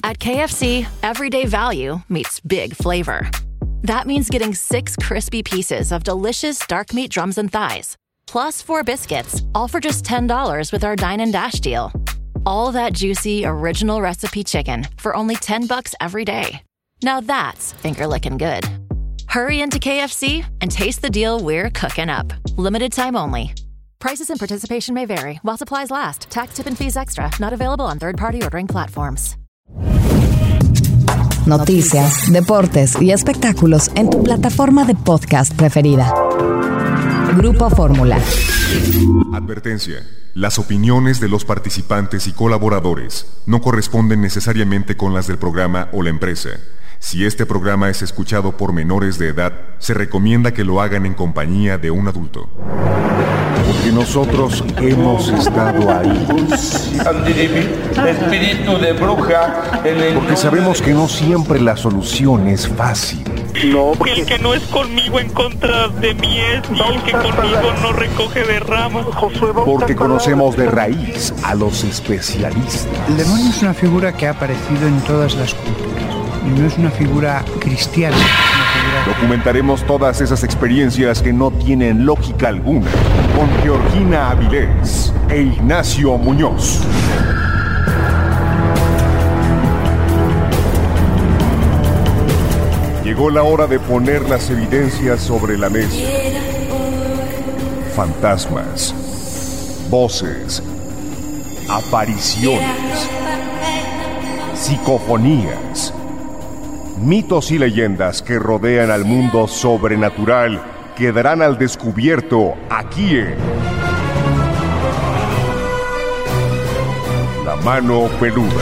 At KFC, everyday value meets big flavor. That means getting 6 crispy pieces of delicious dark meat drums and thighs, plus 4 biscuits, all for just $10 with our Dine and Dash deal. All that juicy, original recipe chicken for only $10 every day. Now that's finger-licking good. Hurry into KFC and taste the deal we're cooking up. Limited time only. Prices and participation may vary while supplies last. Tax, tip, and fees extra. Not available on third-party ordering platforms. Noticias, deportes y espectáculos en tu plataforma de podcast preferida. Grupo Fórmula. Advertencia. Las opiniones de los participantes y colaboradores no corresponden necesariamente con las del programa o la empresa. Si este programa es escuchado por menores de edad, se recomienda que lo hagan en compañía de un adulto. Porque nosotros hemos estado ahí. Espíritu de bruja. Porque sabemos que no siempre la solución es fácil. No, porque el que no es conmigo en contra de mí es, y el que conmigo no recoge de ramas. Porque conocemos de raíz a los especialistas. El demonio es una figura que ha aparecido en todas las culturas. Y no es una figura cristiana. Documentaremos todas esas experiencias que no tienen lógica alguna con Georgina Avilés e Ignacio Muñoz. Llegó la hora de poner las evidencias sobre la mesa. Fantasmas, voces, apariciones, psicofonías, mitos y leyendas que rodean al mundo sobrenatural quedarán al descubierto aquí en La Mano Peluda.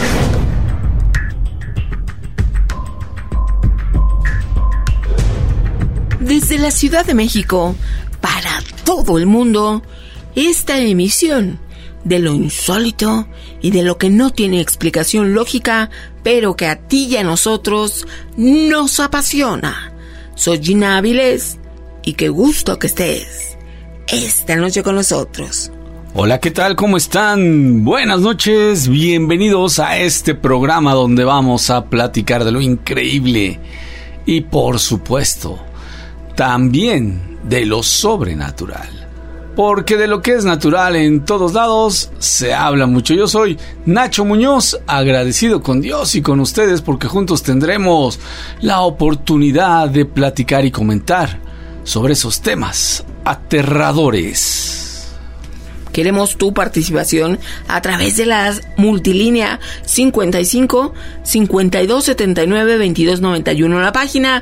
Desde la Ciudad de México, para todo el mundo, esta emisión de lo insólito y de lo que no tiene explicación lógica, pero que a ti y a nosotros nos apasiona. Soy Gina Avilés y qué gusto que estés esta noche con nosotros. Hola, ¿qué tal? ¿Cómo están? Buenas noches, bienvenidos a este programa donde vamos a platicar de lo increíble y, por supuesto, también de lo sobrenatural. Porque de lo que es natural en todos lados se habla mucho. Yo soy Nacho Muñoz, agradecido con Dios y con ustedes porque juntos tendremos la oportunidad de platicar y comentar sobre esos temas aterradores. Queremos tu participación a través de la multilínea 55 52 79 22 91, la página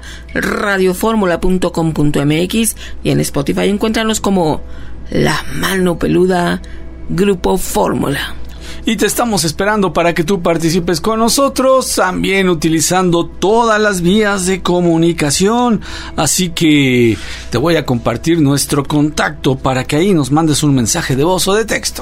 radioformula.com.mx y en Spotify encuéntranos como La Mano Peluda, Grupo Fórmula. Y te estamos esperando para que tú participes con nosotros, también utilizando todas las vías de comunicación. Así que te voy a compartir nuestro contacto para que ahí nos mandes un mensaje de voz o de texto.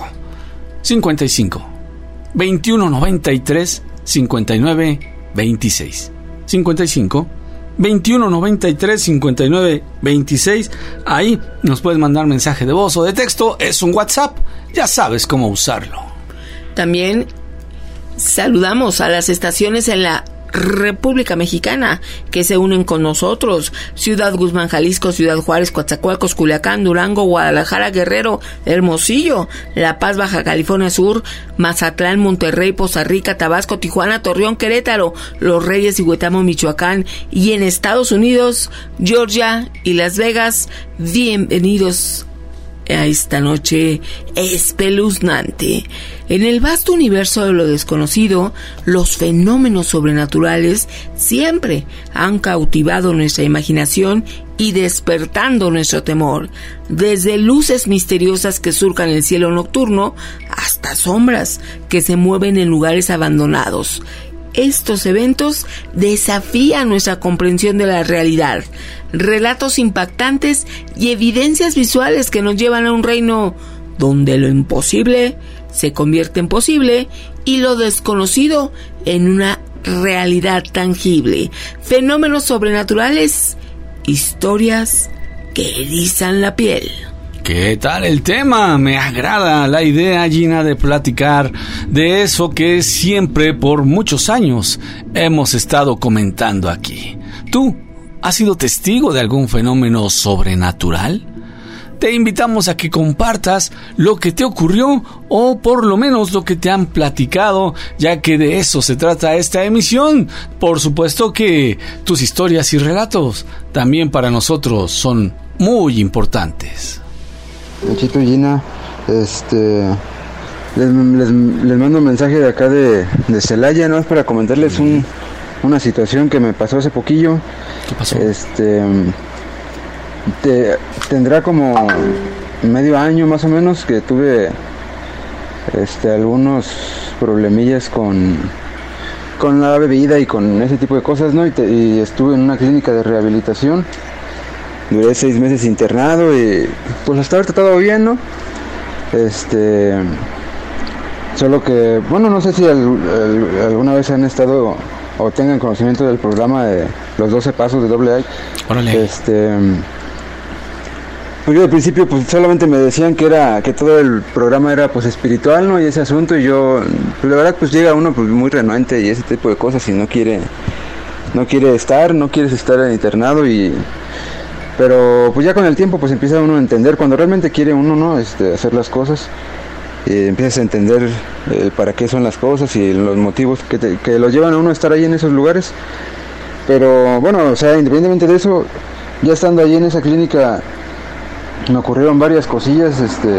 55 21 93 59 26. 55 21 93 59 26. Ahí nos puedes mandar mensaje de voz o de texto. Es un WhatsApp, ya sabes cómo usarlo. También saludamos a las estaciones en la República Mexicana que se unen con nosotros: Ciudad Guzmán, Jalisco, Ciudad Juárez, Coatzacoalcos, Culiacán, Durango, Guadalajara, Guerrero, Hermosillo, La Paz, Baja California Sur, Mazatlán, Monterrey, Poza Rica, Tabasco, Tijuana, Torreón, Querétaro, Los Reyes y Huetamo, Michoacán, y en Estados Unidos, Georgia y Las Vegas. Bienvenidos a esta noche espeluznante. En el vasto universo de lo desconocido, los fenómenos sobrenaturales siempre han cautivado nuestra imaginación y despertando nuestro temor, desde luces misteriosas que surcan el cielo nocturno hasta sombras que se mueven en lugares abandonados. Estos eventos desafían nuestra comprensión de la realidad, relatos impactantes y evidencias visuales que nos llevan a un reino donde lo imposible se convierte en posible y lo desconocido en una realidad tangible. Fenómenos sobrenaturales, historias que erizan la piel. ¿Qué tal el tema? Me agrada la idea, Gina, de platicar de eso que siempre por muchos años hemos estado comentando aquí. ¿Tú has sido testigo de algún fenómeno sobrenatural? Te invitamos a que compartas lo que te ocurrió o por lo menos lo que te han platicado, ya que de eso se trata esta emisión. Por supuesto que tus historias y relatos también para nosotros son muy importantes. Nachito y Gina, les mando un mensaje de acá de Celaya, ¿no? Es para comentarles una situación que me pasó hace poquillo. ¿Qué pasó? Tendrá como medio año más o menos que tuve algunos problemillas con la bebida y con ese tipo de cosas, ¿no? Y estuve en una clínica de rehabilitación. Duré 6 meses internado y pues hasta ahorita todo bien, ¿no? Solo que, bueno, no sé si alguna vez han estado o tengan conocimiento del programa de los 12 pasos de AA. Órale. Pues yo al principio pues solamente me decían que todo el programa era pues espiritual, ¿no? Y ese asunto, y yo, pues la verdad pues llega uno pues muy renuente y ese tipo de cosas y no quieres estar internado pero pues ya con el tiempo pues empieza uno a entender cuando realmente quiere uno, ¿no? Hacer las cosas, y empiezas a entender para qué son las cosas y los motivos que los llevan a uno a estar ahí en esos lugares. Pero bueno, o sea, independientemente de eso, ya estando allí en esa clínica me ocurrieron varias cosillas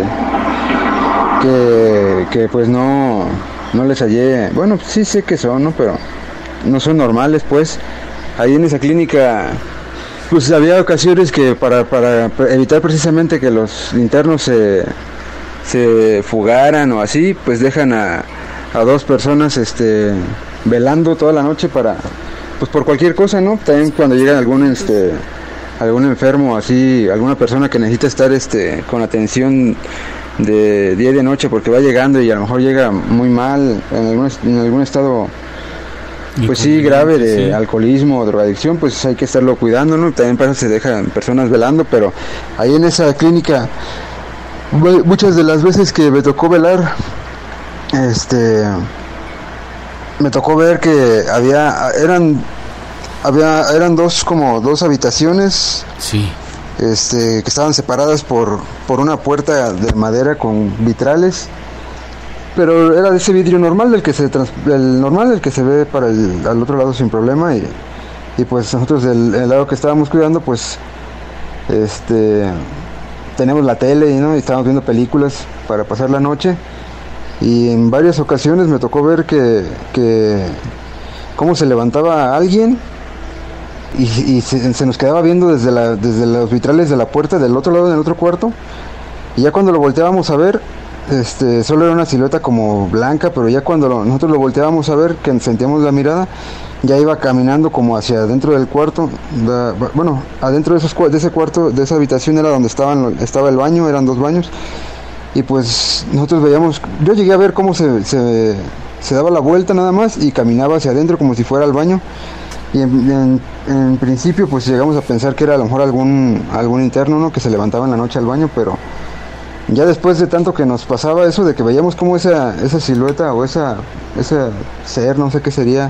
que pues no les hallé. Bueno, sí sé que son, ¿no? Pero no son normales, pues. Ahí en esa clínica pues había ocasiones que para evitar precisamente que los internos se fugaran o así, pues dejan a 2 personas velando toda la noche pues por cualquier cosa, ¿no? También cuando llega algún enfermo así, alguna persona que necesita estar con atención de día y de noche porque va llegando y a lo mejor llega muy mal, en algún estado pues sí grave de alcoholismo o drogadicción, pues hay que estarlo cuidando, ¿no? También para eso se dejan personas velando, pero ahí en esa clínica muchas de las veces que me tocó velar, me tocó ver que eran dos habitaciones, sí, que estaban separadas por una puerta de madera con vitrales, pero era de ese vidrio normal del que se ve para al otro lado sin problema, y pues nosotros del lado que estábamos cuidando pues tenemos la tele, ¿no? Y estábamos viendo películas para pasar la noche, y en varias ocasiones me tocó ver que cómo se levantaba alguien y se nos quedaba viendo desde los vitrales de la puerta del otro lado, en el otro cuarto, y ya cuando lo volteábamos a ver, solo era una silueta como blanca, pero ya cuando nosotros lo volteábamos a ver, que sentíamos la mirada, ya iba caminando como hacia adentro del cuarto. Bueno, adentro de ese cuarto, de esa habitación era donde estaba el baño, eran 2 baños, y pues nosotros veíamos, yo llegué a ver cómo se daba la vuelta nada más y caminaba hacia adentro como si fuera al baño, y en principio pues llegamos a pensar que era a lo mejor algún interno, ¿no? Que se levantaba en la noche al baño, pero ya después de tanto que nos pasaba eso, de que veíamos como esa silueta o ese ser, no sé qué sería,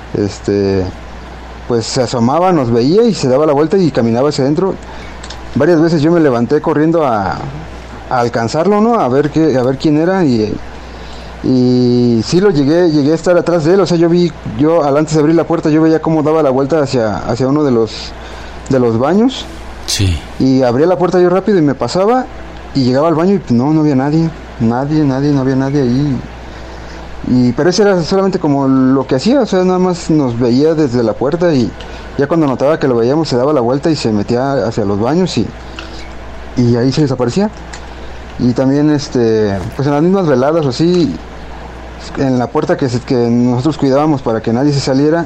pues se asomaba, nos veía y se daba la vuelta y caminaba hacia adentro. Varias veces yo me levanté corriendo a alcanzarlo, ¿no? A ver quién era, y sí lo llegué a estar atrás de él. O sea, yo antes de abrir la puerta yo veía cómo daba la vuelta hacia uno de los baños. Sí. Y abría la puerta yo rápido y me pasaba y llegaba al baño y no había nadie, no había nadie ahí. Pero ese era solamente como lo que hacía, o sea, nada más nos veía desde la puerta, y ya cuando notaba que lo veíamos se daba la vuelta y se metía hacia los baños y ahí se desaparecía. Y también pues en las mismas veladas o así, en la puerta que nosotros cuidábamos para que nadie se saliera,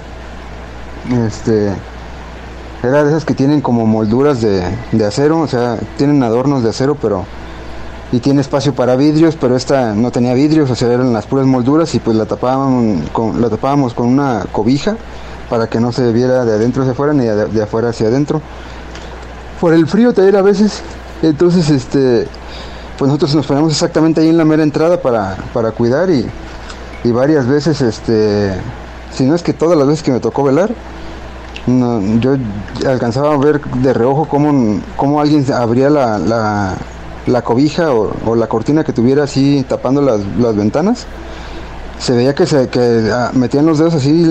era de esas que tienen como molduras de acero, o sea, tienen adornos de acero, y tiene espacio para vidrios, pero esta no tenía vidrios, o sea, eran las puras molduras, y pues la tapábamos con una cobija para que no se viera de adentro hacia afuera ni de afuera hacia adentro. Por el frío también a veces Entonces, pues nosotros nos ponemos exactamente ahí en la mera entrada para cuidar y varias veces, si no es que todas las veces que me tocó velar, yo alcanzaba a ver de reojo cómo alguien abría la cobija o la cortina que tuviera así tapando las ventanas. Se veía que metían los dedos así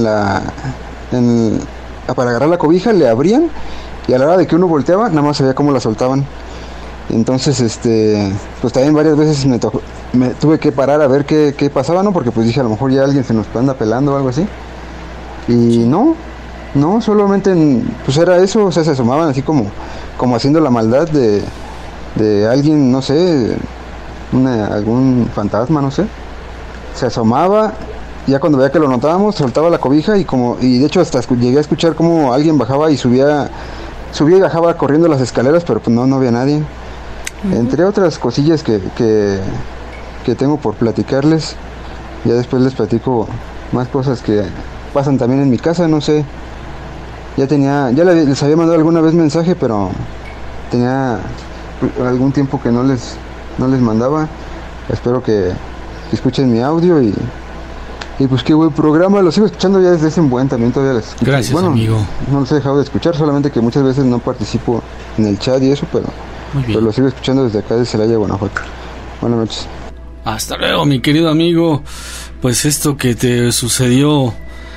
para agarrar la cobija, le abrían y a la hora de que uno volteaba nada más se veía cómo la soltaban. Entonces pues también varias veces me tuve que parar a ver qué pasaba, ¿no? Porque pues dije, a lo mejor ya alguien se nos anda pelando o algo así. Y no, solamente pues era eso. O sea, se asomaban así como haciendo la maldad de alguien, no sé, algún fantasma, no sé. Se asomaba, ya cuando veía que lo notábamos, soltaba la cobija y de hecho hasta llegué a escuchar cómo alguien bajaba y subía y bajaba corriendo las escaleras, pero pues no había nadie. Entre otras cosillas que tengo por platicarles, ya después les platico más cosas que pasan también en mi casa, no sé. Ya les había mandado alguna vez mensaje, pero tenía algún tiempo que no les mandaba. Espero que escuchen mi audio y pues qué buen programa, lo sigo escuchando ya desde hace un buen, también todavía les escucho. Gracias, amigo. No los he dejado de escuchar, solamente que muchas veces no participo en el chat y eso, pero lo sigo escuchando desde acá de Celaya, Guanajuato. Buenas noches. Hasta luego, mi querido amigo. Pues esto que te sucedió,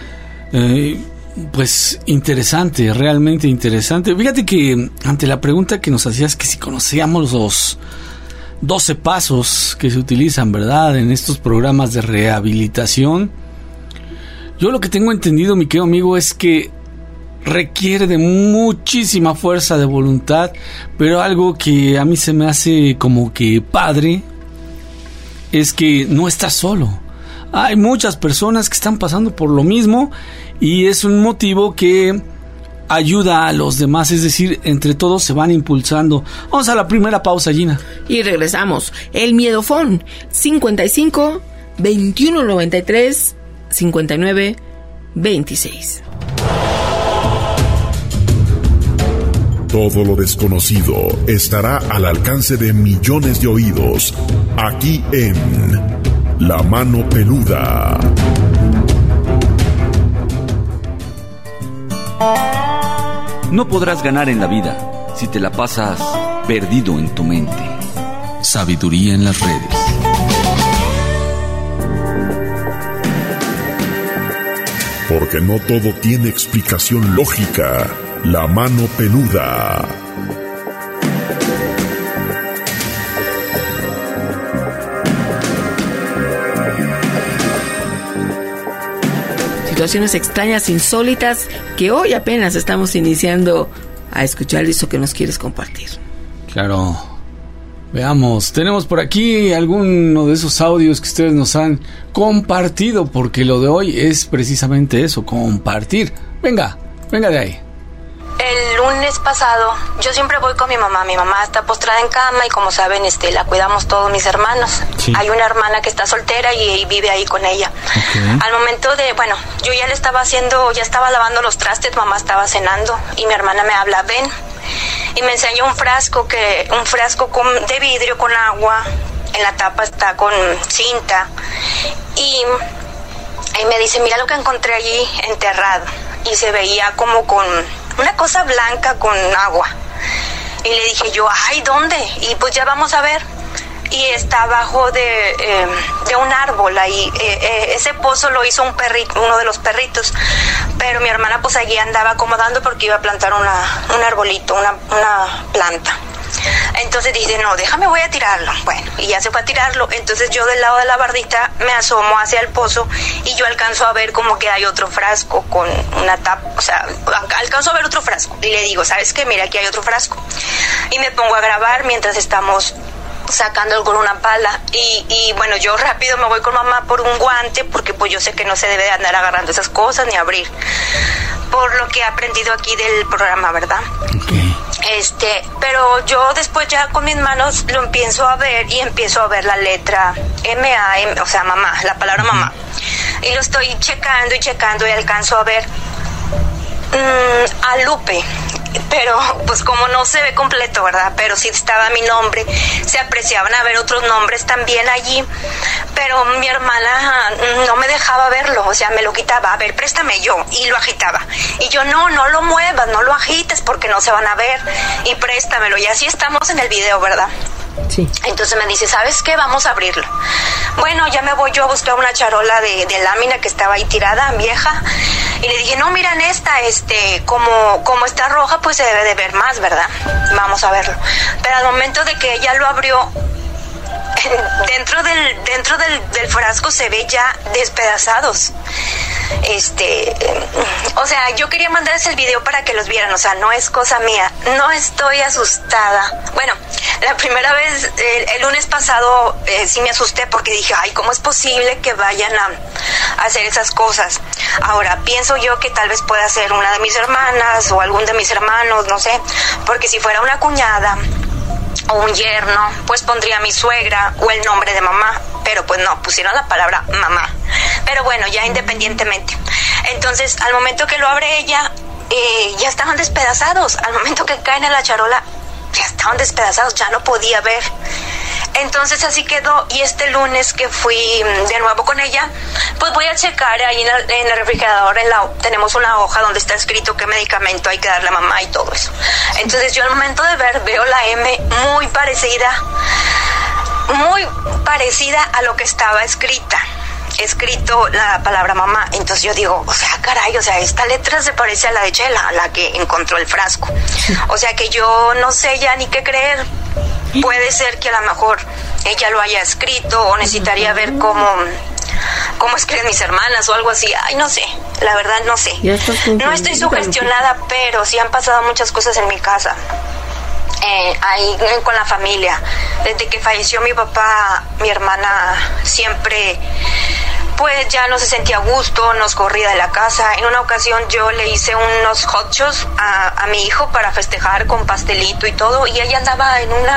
pues interesante, realmente interesante. Fíjate que ante la pregunta que nos hacías, que si conocíamos los 12 pasos que se utilizan, ¿verdad?, en estos programas de rehabilitación, yo lo que tengo entendido, mi querido amigo, es que requiere de muchísima fuerza de voluntad, pero algo que a mí se me hace como que padre es que no estás solo. Hay muchas personas que están pasando por lo mismo y es un motivo que ayuda a los demás, es decir, entre todos se van impulsando. Vamos a la primera pausa, Gina. Y regresamos. El Miedofón, 55 21 93 59 26. Todo lo desconocido estará al alcance de millones de oídos, aquí en La Mano Peluda. No podrás ganar en la vida si te la pasas perdido en tu mente. Sabiduría en las redes. Porque no todo tiene explicación lógica. La Mano Peluda. Situaciones extrañas, insólitas, que hoy apenas estamos iniciando a escuchar eso que nos quieres compartir. Claro. Veamos, tenemos por aquí alguno de esos audios que ustedes nos han compartido, porque lo de hoy es precisamente eso, compartir. Venga de ahí. El lunes pasado, yo siempre voy con mi mamá está postrada en cama y como saben, la cuidamos todos mis hermanos. Sí. Hay una hermana que está soltera y vive ahí con ella. Okay. Al momento yo ya ya estaba lavando los trastes, mamá estaba cenando y mi hermana me habla, ven, y me enseña un frasco de vidrio con agua, en la tapa está con cinta y me dice, mira lo que encontré allí enterrado, y se veía como con una cosa blanca con agua. Y le dije yo, ay, ¿dónde? Y pues ya vamos a ver. Y está abajo de un árbol ahí. Ese pozo lo hizo uno de los perritos. Pero mi hermana pues allí andaba acomodando porque iba a plantar un arbolito, una planta. Entonces dije, no, voy a tirarlo. Bueno, y ya se fue a tirarlo. Entonces yo del lado de la bardita me asomo hacia el pozo y yo alcanzo a ver como que hay otro frasco con una tapa, o sea, alcanzo a ver otro frasco. Y le digo, ¿sabes qué? Mira, aquí hay otro frasco. Y me pongo a grabar mientras estamos sacándolo con una pala y bueno, yo rápido me voy con mamá por un guante porque pues yo sé que no se debe de andar agarrando esas cosas ni abrir, por lo que he aprendido aquí del programa, ¿verdad? Okay. Pero yo después ya con mis manos lo empiezo a ver y empiezo a ver la letra M-A-M, o sea, mamá, la palabra mamá, y lo estoy checando y alcanzo a ver a Lupe. pero pues como no se ve completo, ¿verdad? Pero sí estaba mi nombre, se apreciaban a ver otros nombres también allí, pero mi hermana no me dejaba verlo, o sea, me lo quitaba, a ver, préstame yo, y lo agitaba, y yo, no lo muevas, no lo agites porque no se van a ver, y préstamelo, y así estamos en el video, ¿verdad? Sí. Entonces me dice, ¿sabes qué? Vamos a abrirlo. Bueno, ya me voy yo a buscar una charola de lámina que estaba ahí tirada, vieja, y le dije, no, miran esta, como está roja, pues se debe de ver más, ¿verdad? Vamos a verlo. Pero al momento de que ella lo abrió, dentro del frasco se ve ya despedazados. O sea, yo quería mandarles el video para que los vieran, o sea, no es cosa mía, no estoy asustada. Bueno, la primera vez, el lunes pasado, sí me asusté porque dije, ay, ¿cómo es posible que vayan a hacer esas cosas? Ahora, pienso yo que tal vez pueda ser una de mis hermanas o algún de mis hermanos, no sé, porque si fuera una cuñada o un yerno, pues pondría mi suegra o el nombre de mamá, pero pues no, pusieron la palabra mamá. Pero bueno, ya independientemente. Entonces, al momento que lo abre ella, ya estaban despedazados. Al momento que caen en la charola, ya estaban despedazados, ya no podía ver. Entonces así quedó, y este lunes que fui de nuevo con ella, pues voy a checar ahí en el refrigerador, tenemos una hoja donde está escrito qué medicamento hay que darle a mamá y todo eso. Entonces yo al momento de ver, veo la M muy parecida a lo que estaba escrito la palabra mamá. Entonces yo digo, o sea, caray, o sea, esta letra se parece a la de Chela, a la que encontró el frasco. O sea que yo no sé ya ni qué creer. Puede ser que a lo mejor ella lo haya escrito, o necesitaría ver cómo escriben mis hermanas o algo así. Ay, no sé, la verdad no sé. No estoy sugestionada, pero sí han pasado muchas cosas en mi casa. Ahí con la familia. Desde que falleció mi papá, mi hermana siempre, pues ya no se sentía a gusto, nos corría de la casa. En una ocasión yo le hice unos hot shots a mi hijo para festejar con pastelito y todo, y ella andaba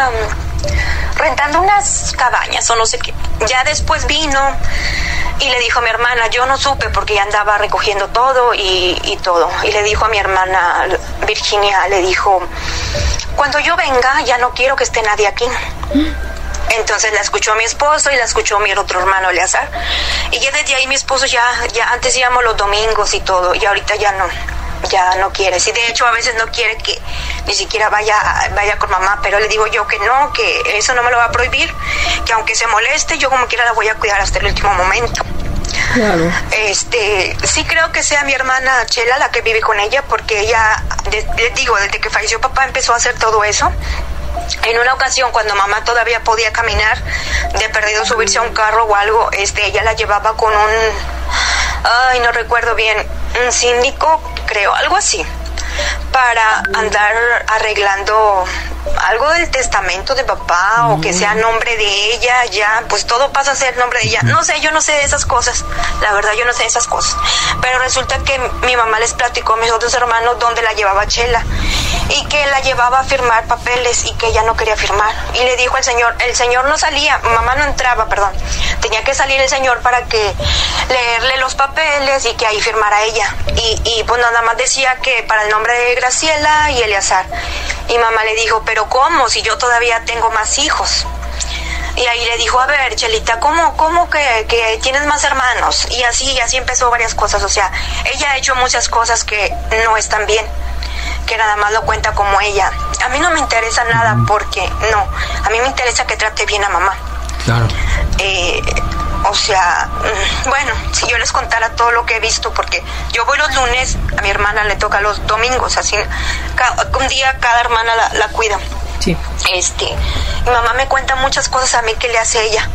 rentando unas cabañas o no sé qué. Ya después vino y le dijo a mi hermana, yo no supe porque ya andaba recogiendo todo y todo. Y le dijo a mi hermana Virginia, le dijo, cuando yo venga ya no quiero que esté nadie aquí. Entonces la escuchó mi esposo y la escuchó mi otro hermano Eleazar. Y ya desde ahí mi esposo ya antes íbamos los domingos y todo, y ahorita ya no quiere. Sí, de hecho a veces no quiere que ni siquiera vaya con mamá, pero le digo yo que no, que eso no me lo va a prohibir, que aunque se moleste, yo como quiera la voy a cuidar hasta el último momento. Claro. Sí creo que sea mi hermana Chela la que vive con ella, porque ella, les digo, desde que falleció papá empezó a hacer todo eso. En una ocasión, cuando mamá todavía podía caminar, de perdido subirse a un carro o algo, ella la llevaba con no recuerdo bien, un síndico, creo, algo así, para andar arreglando algo del testamento de papá, o que sea nombre de ella, ya, pues todo pasa a ser nombre de ella. No sé, yo no sé de esas cosas, la verdad yo no sé de esas cosas, pero resulta que mi mamá les platicó a mis otros hermanos dónde la llevaba Chela, y que la llevaba a firmar papeles y que ella no quería firmar, y le dijo el señor no salía, mamá no entraba, perdón, tenía que salir el señor para que leerle los papeles y que ahí firmara ella, y pues nada más decía que para el nombre de Graciela y Eleazar. Y mamá le dijo, pero ¿cómo? Si yo todavía tengo más hijos. Y ahí le dijo, a ver, Chelita, ¿cómo que tienes más hermanos? Y así empezó varias cosas. O sea, ella ha hecho muchas cosas que no están bien, que nada más lo cuenta como ella. A mí no me interesa nada, porque no, a mí me interesa que trate bien a mamá. Claro. O sea, bueno, si yo les contara todo lo que he visto, porque yo voy los lunes, a mi hermana le toca los domingos, así, un día cada hermana la cuida. Sí. Mi mamá me cuenta muchas cosas a mí que le hace ella.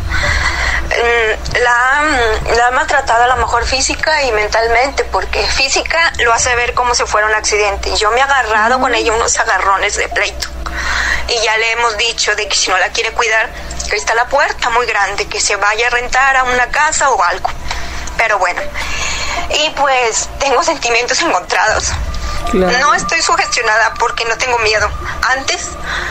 La ha maltratado a lo mejor física y mentalmente, porque física lo hace ver como si fuera un accidente. Yo me he agarrado con ella unos agarrones de pleito. Y ya le hemos dicho de que si no la quiere cuidar, que está la puerta muy grande, que se vaya a rentar a una casa o algo. Pero bueno, y pues tengo sentimientos encontrados. Claro. No estoy sugestionada porque no tengo miedo. Antes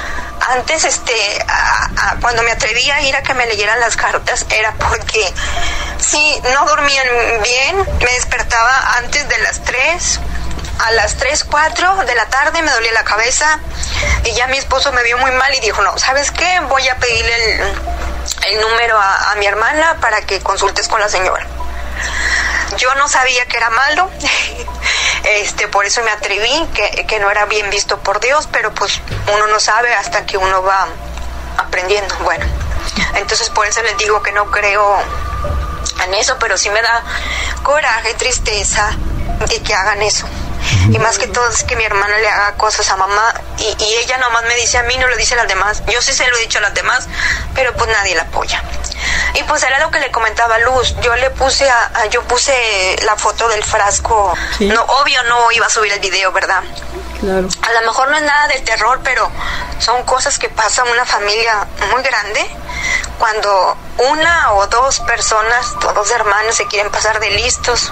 cuando me atrevía a ir a que me leyeran las cartas, era porque sí, no dormían bien, me despertaba antes de las 3, a las 3, 4 de la tarde me dolía la cabeza y ya mi esposo me vio muy mal y dijo, no, ¿sabes qué? Voy a pedirle el número a mi hermana para que consultes con la señora. Yo no sabía que era malo, por eso me atreví, que no era bien visto por Dios, pero pues uno no sabe hasta que uno va aprendiendo. Bueno, entonces por eso les digo que no creo en eso, pero sí me da coraje, tristeza de que hagan eso. Y más que todo es que mi hermana le haga cosas a mamá y ella nomás me dice a mí, no lo dice a las demás. Yo sí se lo he dicho a las demás, pero pues nadie la apoya. Y pues era lo que le comentaba a Luz. Yo le puse yo puse la foto del frasco. ¿Sí? No, obvio no iba a subir el video, ¿verdad? Claro. A lo mejor no es nada de terror, pero son cosas que pasan en una familia muy grande cuando una o dos personas, dos hermanos se quieren pasar de listos.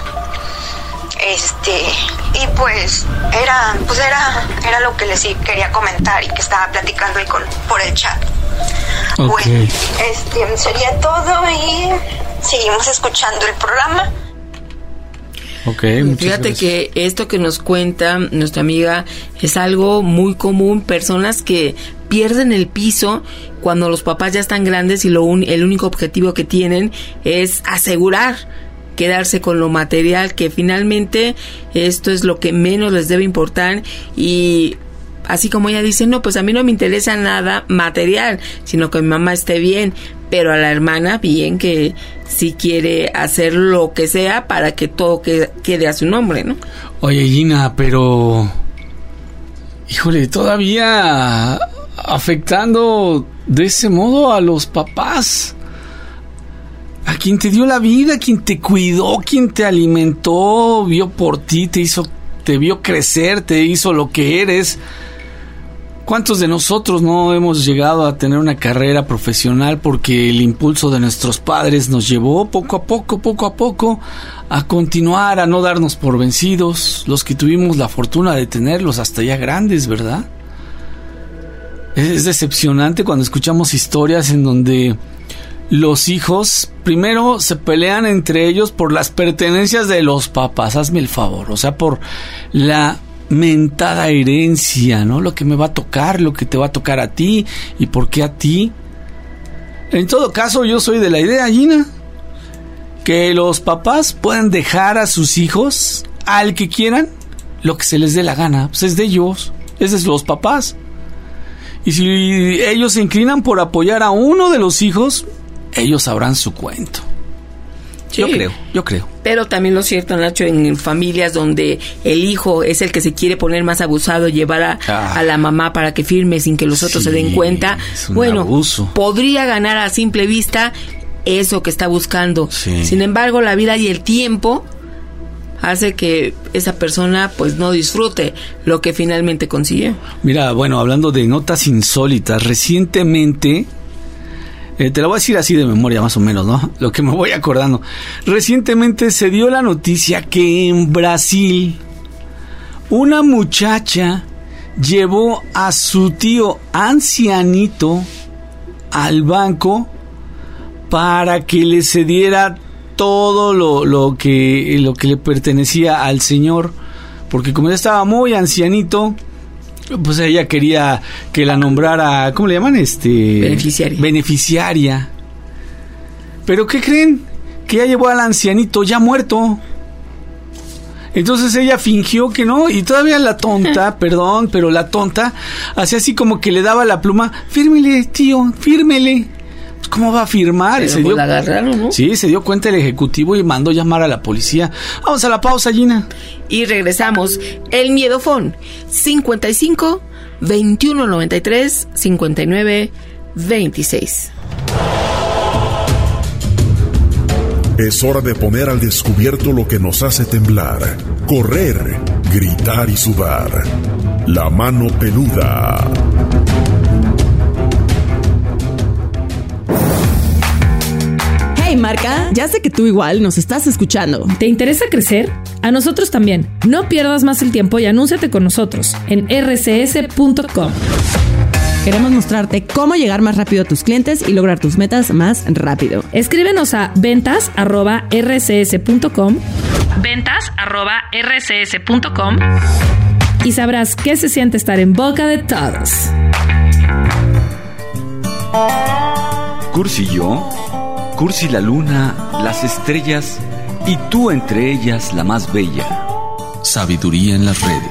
Y pues era lo que les quería comentar y que estaba platicando ahí por el chat. Okay. Bueno, sería todo y seguimos escuchando el programa. Okay, fíjate que esto que nos cuenta nuestra amiga es algo muy común, personas que pierden el piso cuando los papás ya están grandes y el único objetivo que tienen es asegurar quedarse con lo material, que finalmente esto es lo que menos les debe importar. Y así como ella dice, no, pues a mí no me interesa nada material, sino que mi mamá esté bien, pero a la hermana bien, que sí quiere hacer lo que sea para que todo quede a su nombre, ¿no? Oye, Gina, pero híjole, todavía afectando de ese modo a los papás, a quien te dio la vida, quien te cuidó, quien te alimentó, vio por ti, te vio crecer, te hizo lo que eres. ¿Cuántos de nosotros no hemos llegado a tener una carrera profesional porque el impulso de nuestros padres nos llevó poco a poco a continuar, a no darnos por vencidos, los que tuvimos la fortuna de tenerlos hasta ya grandes, ¿verdad? Es decepcionante cuando escuchamos historias en donde los hijos primero se pelean entre ellos por las pertenencias de los papás, hazme el favor, o sea, por la mentada herencia, ¿no? Lo que me va a tocar, lo que te va a tocar a ti y por qué a ti. En todo caso, yo soy de la idea, Gina, que los papás pueden dejar a sus hijos al que quieran lo que se les dé la gana, pues es de ellos, es de los papás. Y si ellos se inclinan por apoyar a uno de los hijos, ellos sabrán su cuento. Sí, yo creo. Pero también lo cierto, Nacho, en familias donde el hijo es el que se quiere poner más abusado, llevar a la mamá para que firme sin que los otros se den cuenta, bueno, abuso. Podría ganar a simple vista eso que está buscando. Sí. Sin embargo, la vida y el tiempo hace que esa persona pues no disfrute lo que finalmente consiguió. Mira, bueno, hablando de notas insólitas, recientemente, te lo voy a decir así de memoria más o menos, ¿no? Lo que me voy acordando. Recientemente se dio la noticia que en Brasil una muchacha llevó a su tío ancianito al banco para que le cediera todo lo que le pertenecía al señor, porque como ya estaba muy ancianito, pues ella quería que la nombrara, ¿cómo le llaman? Beneficiaria. Pero ¿qué creen? Que ya llevó al ancianito ya muerto. Entonces ella fingió que no, y todavía la tonta, perdón, pero la tonta hacía así como que le daba la pluma, fírmele, tío, fírmele. Pues ¿cómo va a firmar? Pero la agarraron, ¿no? Sí, se dio cuenta el ejecutivo y mandó llamar a la policía. Vamos a la pausa, Gina. Y regresamos. El Miedofón, 55 21 93 59 26. Es hora de poner al descubierto lo que nos hace temblar, correr, gritar y sudar. La mano peluda. Hey Marca, ya sé que tú igual nos estás escuchando. ¿Te interesa crecer? A nosotros también. No pierdas más el tiempo y anúnciate con nosotros en rcs.com. Queremos mostrarte cómo llegar más rápido a tus clientes y lograr tus metas más rápido. Escríbenos a ventas@rcs.com ventas@rcs.com y sabrás qué se siente estar en boca de todos. Cursi y yo, Cursi la luna, las estrellas y tú entre ellas la más bella. Sabiduría en las redes.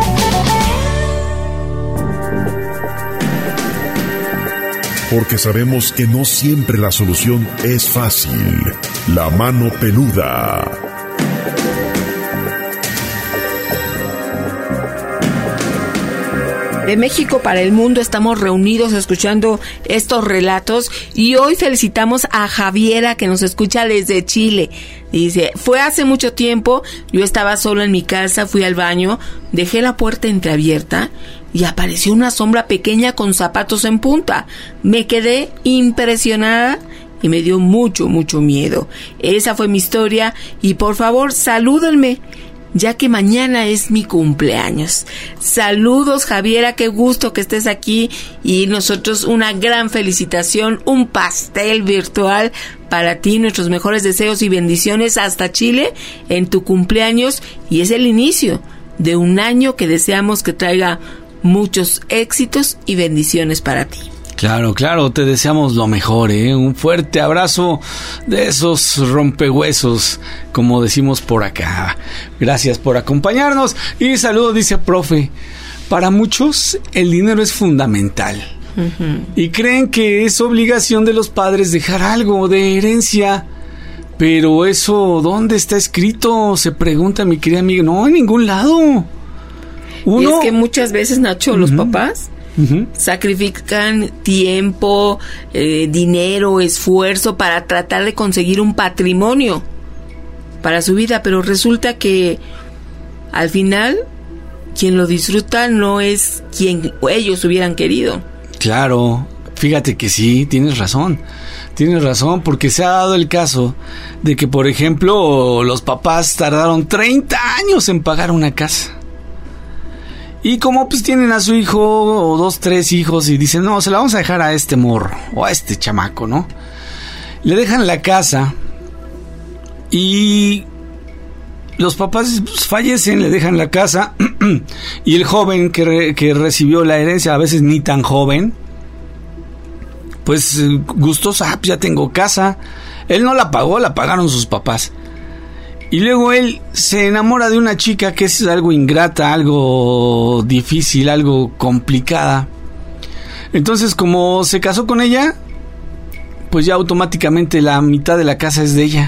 Porque sabemos que no siempre la solución es fácil. La mano peluda. De México para el mundo estamos reunidos escuchando estos relatos y hoy felicitamos a Javiera que nos escucha desde Chile. Dice, fue hace mucho tiempo, yo estaba solo en mi casa, fui al baño, dejé la puerta entreabierta y apareció una sombra pequeña con zapatos en punta. Me quedé impresionada y me dio mucho miedo. Esa fue mi historia y por favor salúdenme, ya que mañana es mi cumpleaños. Saludos, Javiera, qué gusto que estés aquí y nosotros una gran felicitación, un pastel virtual para ti, nuestros mejores deseos y bendiciones hasta Chile en tu cumpleaños y es el inicio de un año que deseamos que traiga muchos éxitos y bendiciones para ti. Claro, te deseamos lo mejor, un fuerte abrazo de esos rompehuesos, como decimos por acá. Gracias por acompañarnos y saludos, dice profe. Para muchos el dinero es fundamental y creen que es obligación de los padres dejar algo de herencia. Pero eso, ¿dónde está escrito? Se pregunta mi querida amiga. No, en ningún lado. Y es que muchas veces, Nacho, los papás sacrifican tiempo, dinero, esfuerzo para tratar de conseguir un patrimonio para su vida, pero resulta que al final quien lo disfruta no es quien ellos hubieran querido. Claro, fíjate que sí, tienes razón, porque se ha dado el caso de que, por ejemplo, los papás tardaron 30 años en pagar una casa. Y como pues tienen a su hijo o 2, 3 hijos y dicen, no, se la vamos a dejar a este morro o a este chamaco, ¿no? Le dejan la casa y los papás pues, fallecen, le dejan la casa y el joven que recibió la herencia, a veces ni tan joven, pues gustoso, pues ya tengo casa. Él no la pagó, la pagaron sus papás. Y luego él se enamora de una chica que es algo ingrata, algo difícil, algo complicada. Entonces, como se casó con ella, pues ya automáticamente la mitad de la casa es de ella.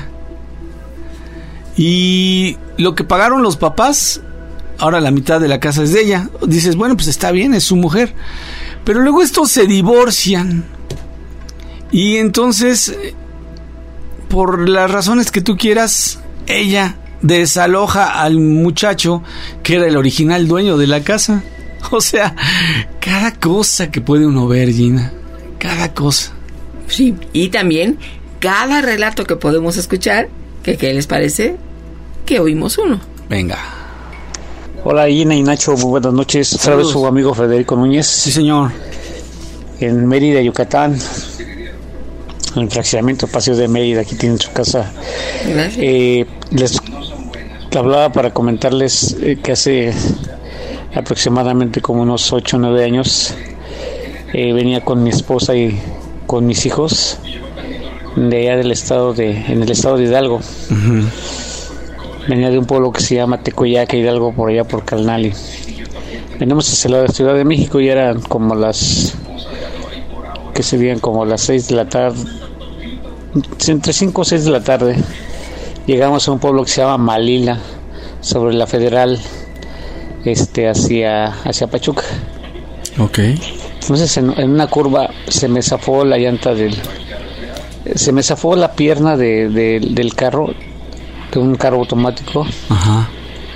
Y lo que pagaron los papás, ahora la mitad de la casa es de ella. Dices, bueno, pues está bien, es su mujer. Pero luego estos se divorcian. Y entonces, por las razones que tú quieras, ella desaloja al muchacho que era el original dueño de la casa. O sea, cada cosa que puede uno ver, Gina, cada cosa. Sí, y también cada relato que podemos escuchar, que ¿qué les parece? Que oímos uno. Venga. Hola Gina y Nacho, muy buenas noches. Otra vez su amigo Federico Núñez. Sí, señor. En Mérida, Yucatán. En el fraccionamiento Paseo de Mérida, aquí tienen su casa. Les hablaba para comentarles que hace aproximadamente como unos 8 o 9 años venía con mi esposa y con mis hijos de allá en el estado de Hidalgo. Venía de un pueblo que se llama Tecoyaca, Hidalgo, por allá por Calnali. Venimos hacia la Ciudad de México y eran como las 6 de la tarde, entre 5 o 6 de la tarde. Llegamos a un pueblo que se llama Malila, sobre la Federal, hacia Pachuca. Okay. Entonces en una curva se me zafó la llanta se me zafó la pierna del carro, de un carro automático. Ajá.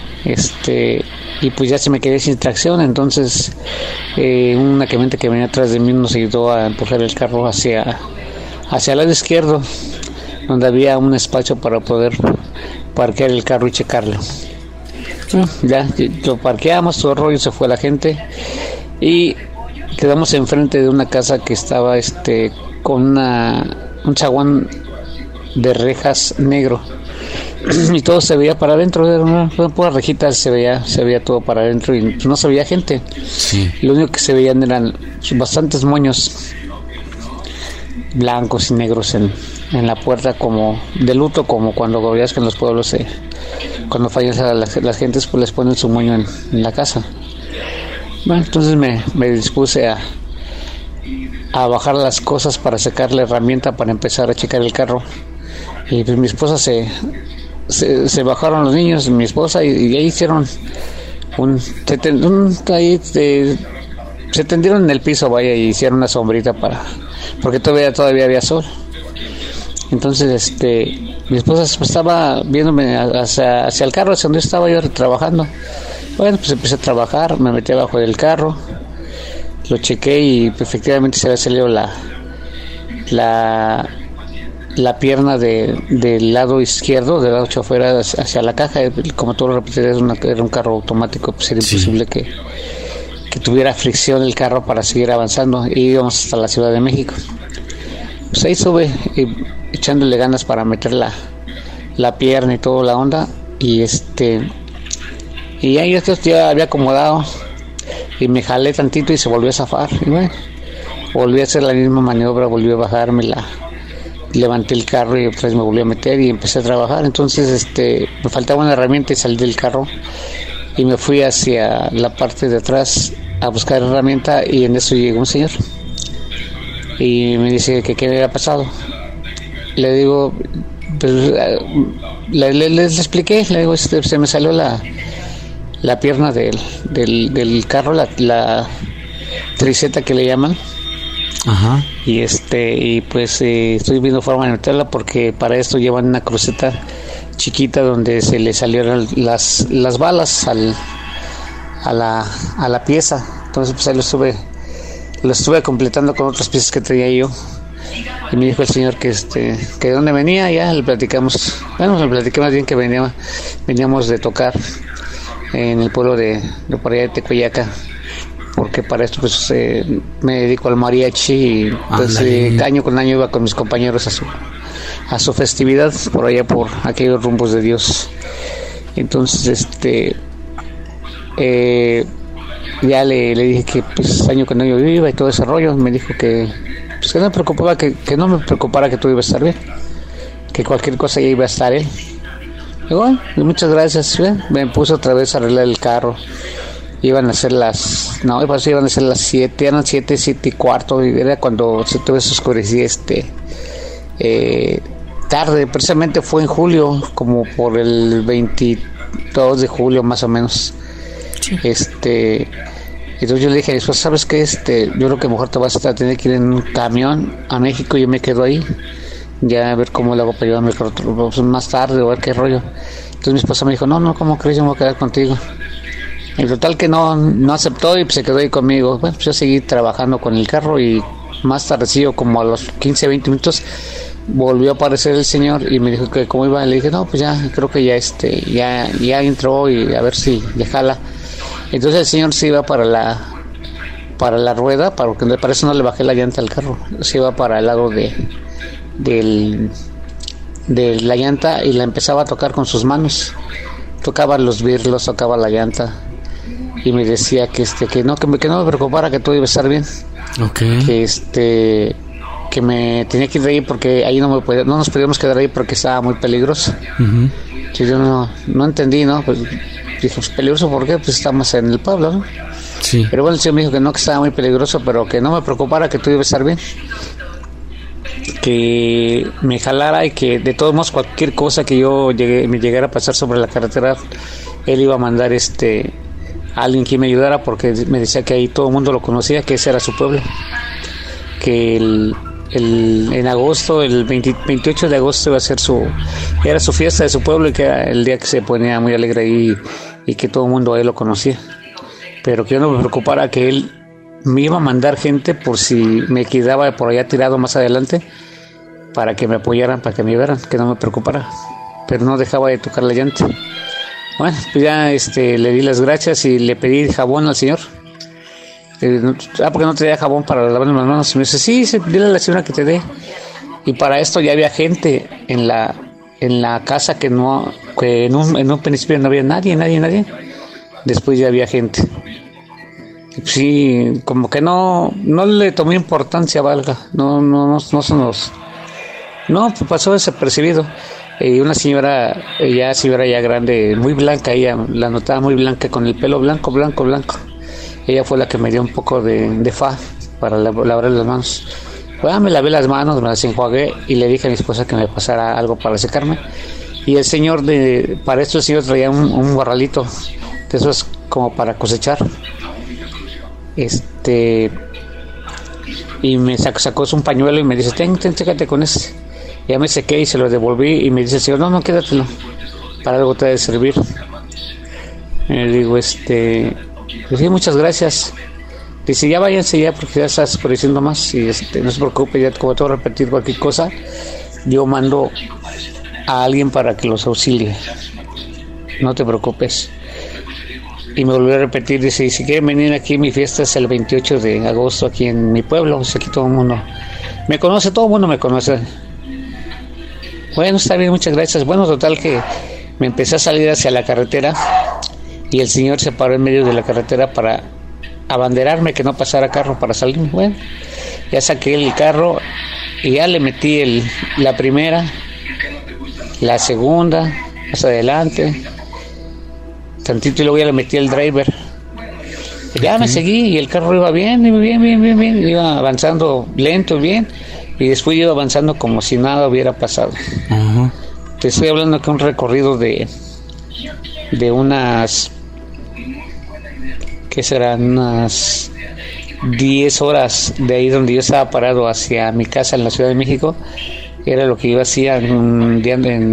Y pues ya se me quedé sin tracción. Entonces una camioneta que venía atrás de mí nos ayudó a empujar el carro hacia el lado izquierdo, donde había un espacio para poder parquear el carro y checarlo. Ya lo parqueamos, todo el rollo, se fue la gente y quedamos enfrente de una casa que estaba con un zaguán de rejas negro y todo se veía para adentro, era una pura rejita, se veía todo para adentro y no se veía gente. Sí. Lo único que se veían eran bastantes moños blancos y negros en la puerta, como de luto, como cuando veías que en los pueblos cuando fallecen las gentes, pues les ponen su moño en la casa. Bueno, entonces me dispuse a bajar las cosas para sacar la herramienta para empezar a checar el carro. Y pues mi esposa se bajaron los niños, mi esposa, y ahí hicieron se tendieron en el piso, vaya, y hicieron una sombrita porque todavía había sol. Entonces mi esposa estaba viéndome hacia el carro, hacia donde estaba yo trabajando. Bueno, pues empecé a trabajar, me metí abajo del carro, lo chequé y efectivamente se había salido la pierna del lado izquierdo, del lado chofer hacia la caja. Como tú lo repetías, era un carro automático, pues era imposible que tuviera fricción el carro para seguir avanzando. Y íbamos hasta la Ciudad de México. Pues ahí sube echándole ganas para meter la pierna y toda la onda, y ahí ya había acomodado y me jalé tantito y se volvió a zafar, y bueno, volví a hacer la misma maniobra, volví a bajarme, levanté el carro y otra vez me volví a meter y empecé a trabajar. Entonces me faltaba una herramienta y salí del carro y me fui hacia la parte de atrás a buscar herramienta, y en eso llegó un señor y me dice que qué me había pasado. Le digo, pues, les expliqué, le digo, se me salió la pierna del carro, la triceta que le llaman. Ajá. Y pues estoy viendo forma de meterla, porque para esto llevan una cruceta chiquita donde se le salieron las balas a la pieza. Entonces pues ahí lo estuve completando con otras piezas que traía yo. Y me dijo el señor que de dónde venía. Ya le platicamos, le platiqué más bien que veníamos de tocar en el pueblo de por allá de Tecoyaca, porque para esto pues me dedico al mariachi, y pues año con año iba con mis compañeros a su festividad por allá, por aquellos rumbos de Dios. Entonces ya le dije que pues año con año iba y todo ese rollo. Me dijo que pues que no me preocupaba, que no me preocupara, que todo iba a estar bien, que cualquier cosa ya iba a estar él. Y bueno, muchas gracias. Me puso otra vez a arreglar el carro. Iban a ser las 7, eran 7:15, y era cuando se todo eso oscurecía tarde. Precisamente fue en julio, como por el 22 de julio más o menos. Sí. Entonces yo le dije, después, ¿sabes qué? Yo creo que mejor te vas a tener que ir en un camión a México, y yo me quedo ahí, ya a ver cómo le hago para llevarme más tarde, o a ver qué rollo. Entonces mi esposa me dijo, no, ¿cómo crees? Yo me voy a quedar contigo. En total que no aceptó, y pues se quedó ahí conmigo. Bueno, pues yo seguí trabajando con el carro, y más tardecillo, como a los 15-20 minutos, volvió a aparecer el señor y me dijo que cómo iba. Le dije, no, pues ya, creo que ya entró, y a ver si le jala. Entonces el señor se iba para la rueda, porque para eso no le bajé la llanta al carro. Se iba para el lado de la llanta, y la empezaba a tocar con sus manos. Tocaba los birlos, tocaba la llanta, y me decía que no me preocupara, que todo iba a estar bien. Okay. Que me tenía que ir de ahí, porque ahí no nos podíamos quedar ahí porque estaba muy peligroso. Uh-huh. Yo no entendí, ¿no? Pues dije, pues peligroso, ¿por qué? Pues estamos en el pueblo, ¿no? Sí. Pero bueno, el señor me dijo que no, que estaba muy peligroso, pero que no me preocupara, que todo iba a estar bien, que me jalara, y que de todos modos cualquier cosa que me llegara a pasar sobre la carretera, él iba a mandar a alguien que me ayudara, porque me decía que ahí todo el mundo lo conocía, que ese era su pueblo, que en agosto, el 28 de agosto era su fiesta de su pueblo, y que era el día que se ponía muy alegre ahí, y que todo el mundo ahí lo conocía, pero que yo no me preocupara, que él me iba a mandar gente por si me quedaba por allá tirado más adelante, para que me apoyaran, para que me ayudaran, que no me preocupara, pero no dejaba de tocar la llanta. Bueno, pues ya le di las gracias y le pedí jabón al señor, porque no te da jabón para lavar las manos. Y me dice, sí, dile a la señora que te dé. Y para esto ya había gente en la casa que en un principio no había nadie. Después ya había gente. Sí, como que no le tomé importancia, valga. No son los... No, pasó desapercibido. Una señora ya grande, muy blanca, ella la notaba muy blanca, con el pelo blanco. Ella fue la que me dio un poco de fa para lavar las manos. Bueno, me lavé las manos, me las enjuagué y le dije a mi esposa que me pasara algo para secarme. Y el señor para esto el señor traía un borralito de esos como para cosechar. Y me sacó un pañuelo y me dice, sécate con ese. Ya me sequé y se lo devolví y me dice el señor, no, quédatelo, para algo te ha de servir. Y le digo, pues sí, muchas gracias. Dice, ya váyanse ya porque ya estás produciendo más y no se preocupe, ya como te voy a repetir cualquier cosa, yo mando a alguien para que los auxilie, no te preocupes. Y me volvió a repetir, dice, si quieren venir aquí, mi fiesta es el 28 de agosto aquí en mi pueblo, o sea, aquí todo el mundo me conoce, todo el mundo me conoce. Bueno, está bien, muchas gracias. Bueno, total que me empecé a salir hacia la carretera y el señor se paró en medio de la carretera para abanderarme que no pasara carro para salir. Bueno, ya saqué el carro y ya le metí la primera, la segunda, más adelante, tantito, y luego ya le metí el driver. Ya me seguí y el carro iba bien, iba avanzando lento, bien. Y después iba avanzando como si nada hubiera pasado. Uh-huh. Te estoy hablando que un recorrido de unas, ¿qué serán? Unas 10 horas de ahí donde yo estaba parado hacia mi casa en la Ciudad de México. Era lo que yo hacía en un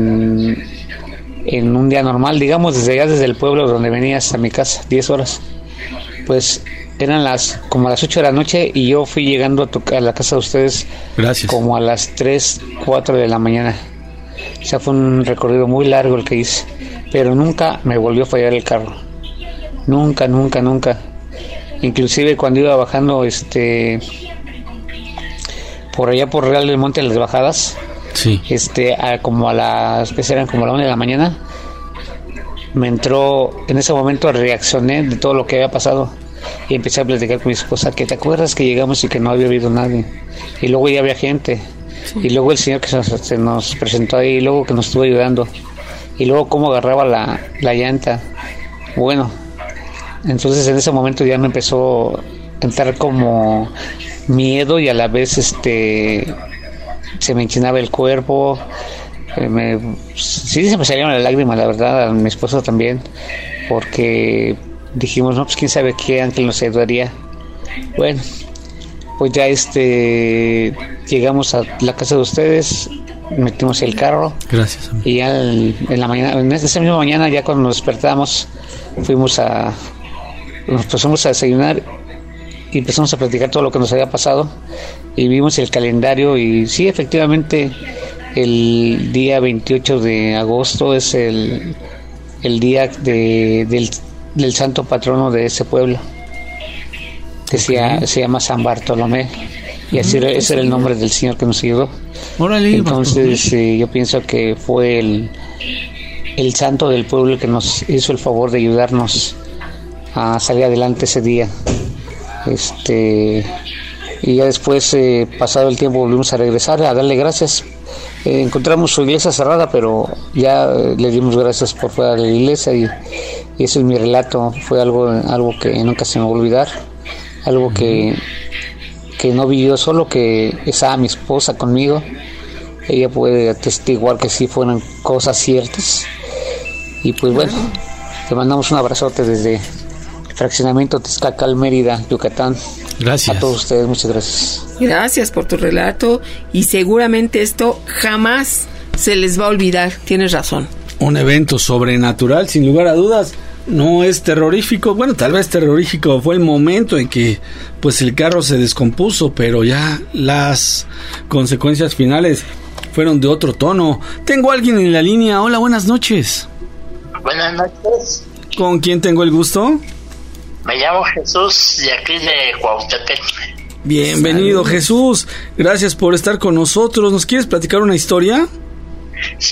día normal, digamos, desde el pueblo donde venía hasta mi casa, 10 horas. Pues eran como a las 8 de la noche y yo fui llegando a la casa de ustedes. Gracias. Como a las 3, 4 de la mañana. O sea, fue un recorrido muy largo el que hice, pero nunca me volvió a fallar el carro. Nunca. Inclusive cuando iba bajando por allá por Real del Monte, las bajadas, sí. Como a las, que eran como a la 1 de la mañana, me entró, en ese momento reaccioné de todo lo que había pasado. Y empecé a platicar con mi esposa, que te acuerdas que llegamos y que no había habido nadie, y luego ya había gente, sí. Y luego el señor que se nos presentó ahí, y luego que nos estuvo ayudando, y luego cómo agarraba la llanta. Bueno, entonces en ese momento ya me empezó a entrar como miedo y a la vez se me enchinaba el cuerpo, sí se me salieron las lágrimas, la verdad, a mi esposa también, porque dijimos, no, pues quién sabe qué ángel nos ayudaría. Bueno, pues ya llegamos a la casa de ustedes, metimos el carro. Gracias, amigo. Y ya en la mañana, en esa misma mañana, ya cuando nos despertamos, nos pusimos a desayunar y empezamos a platicar todo lo que nos había pasado y vimos el calendario y sí, efectivamente, el día 28 de agosto es el día del santo patrono de ese pueblo, que se llama San Bartolomé, y así ese era el nombre del señor que nos ayudó. Entonces yo pienso que fue el santo del pueblo el que nos hizo el favor de ayudarnos a salir adelante ese día. Y ya después, pasado el tiempo, volvimos a regresar a darle gracias. Encontramos su iglesia cerrada, pero ya le dimos gracias por fuera de la iglesia, y ese es mi relato. Fue algo que nunca se me va a olvidar, algo que no vi yo solo, que estaba mi esposa conmigo. Ella puede atestiguar que sí fueron cosas ciertas. Y pues bueno, te mandamos un abrazote desde el fraccionamiento Tezcacala, Mérida, Yucatán. Gracias a todos ustedes, muchas gracias. Gracias por tu relato, y seguramente esto jamás se les va a olvidar. Tienes razón. Un evento sobrenatural, sin lugar a dudas. No es terrorífico. Bueno, tal vez terrorífico fue el momento en que pues el carro se descompuso, pero ya las consecuencias finales fueron de otro tono. Tengo a alguien en la línea. Hola, buenas noches. Buenas noches. ¿Con quién tengo el gusto? Me llamo Jesús, de aquí de Cuautepec. Bienvenido, Jesús. Gracias por estar con nosotros. ¿Nos quieres platicar una historia? Sí,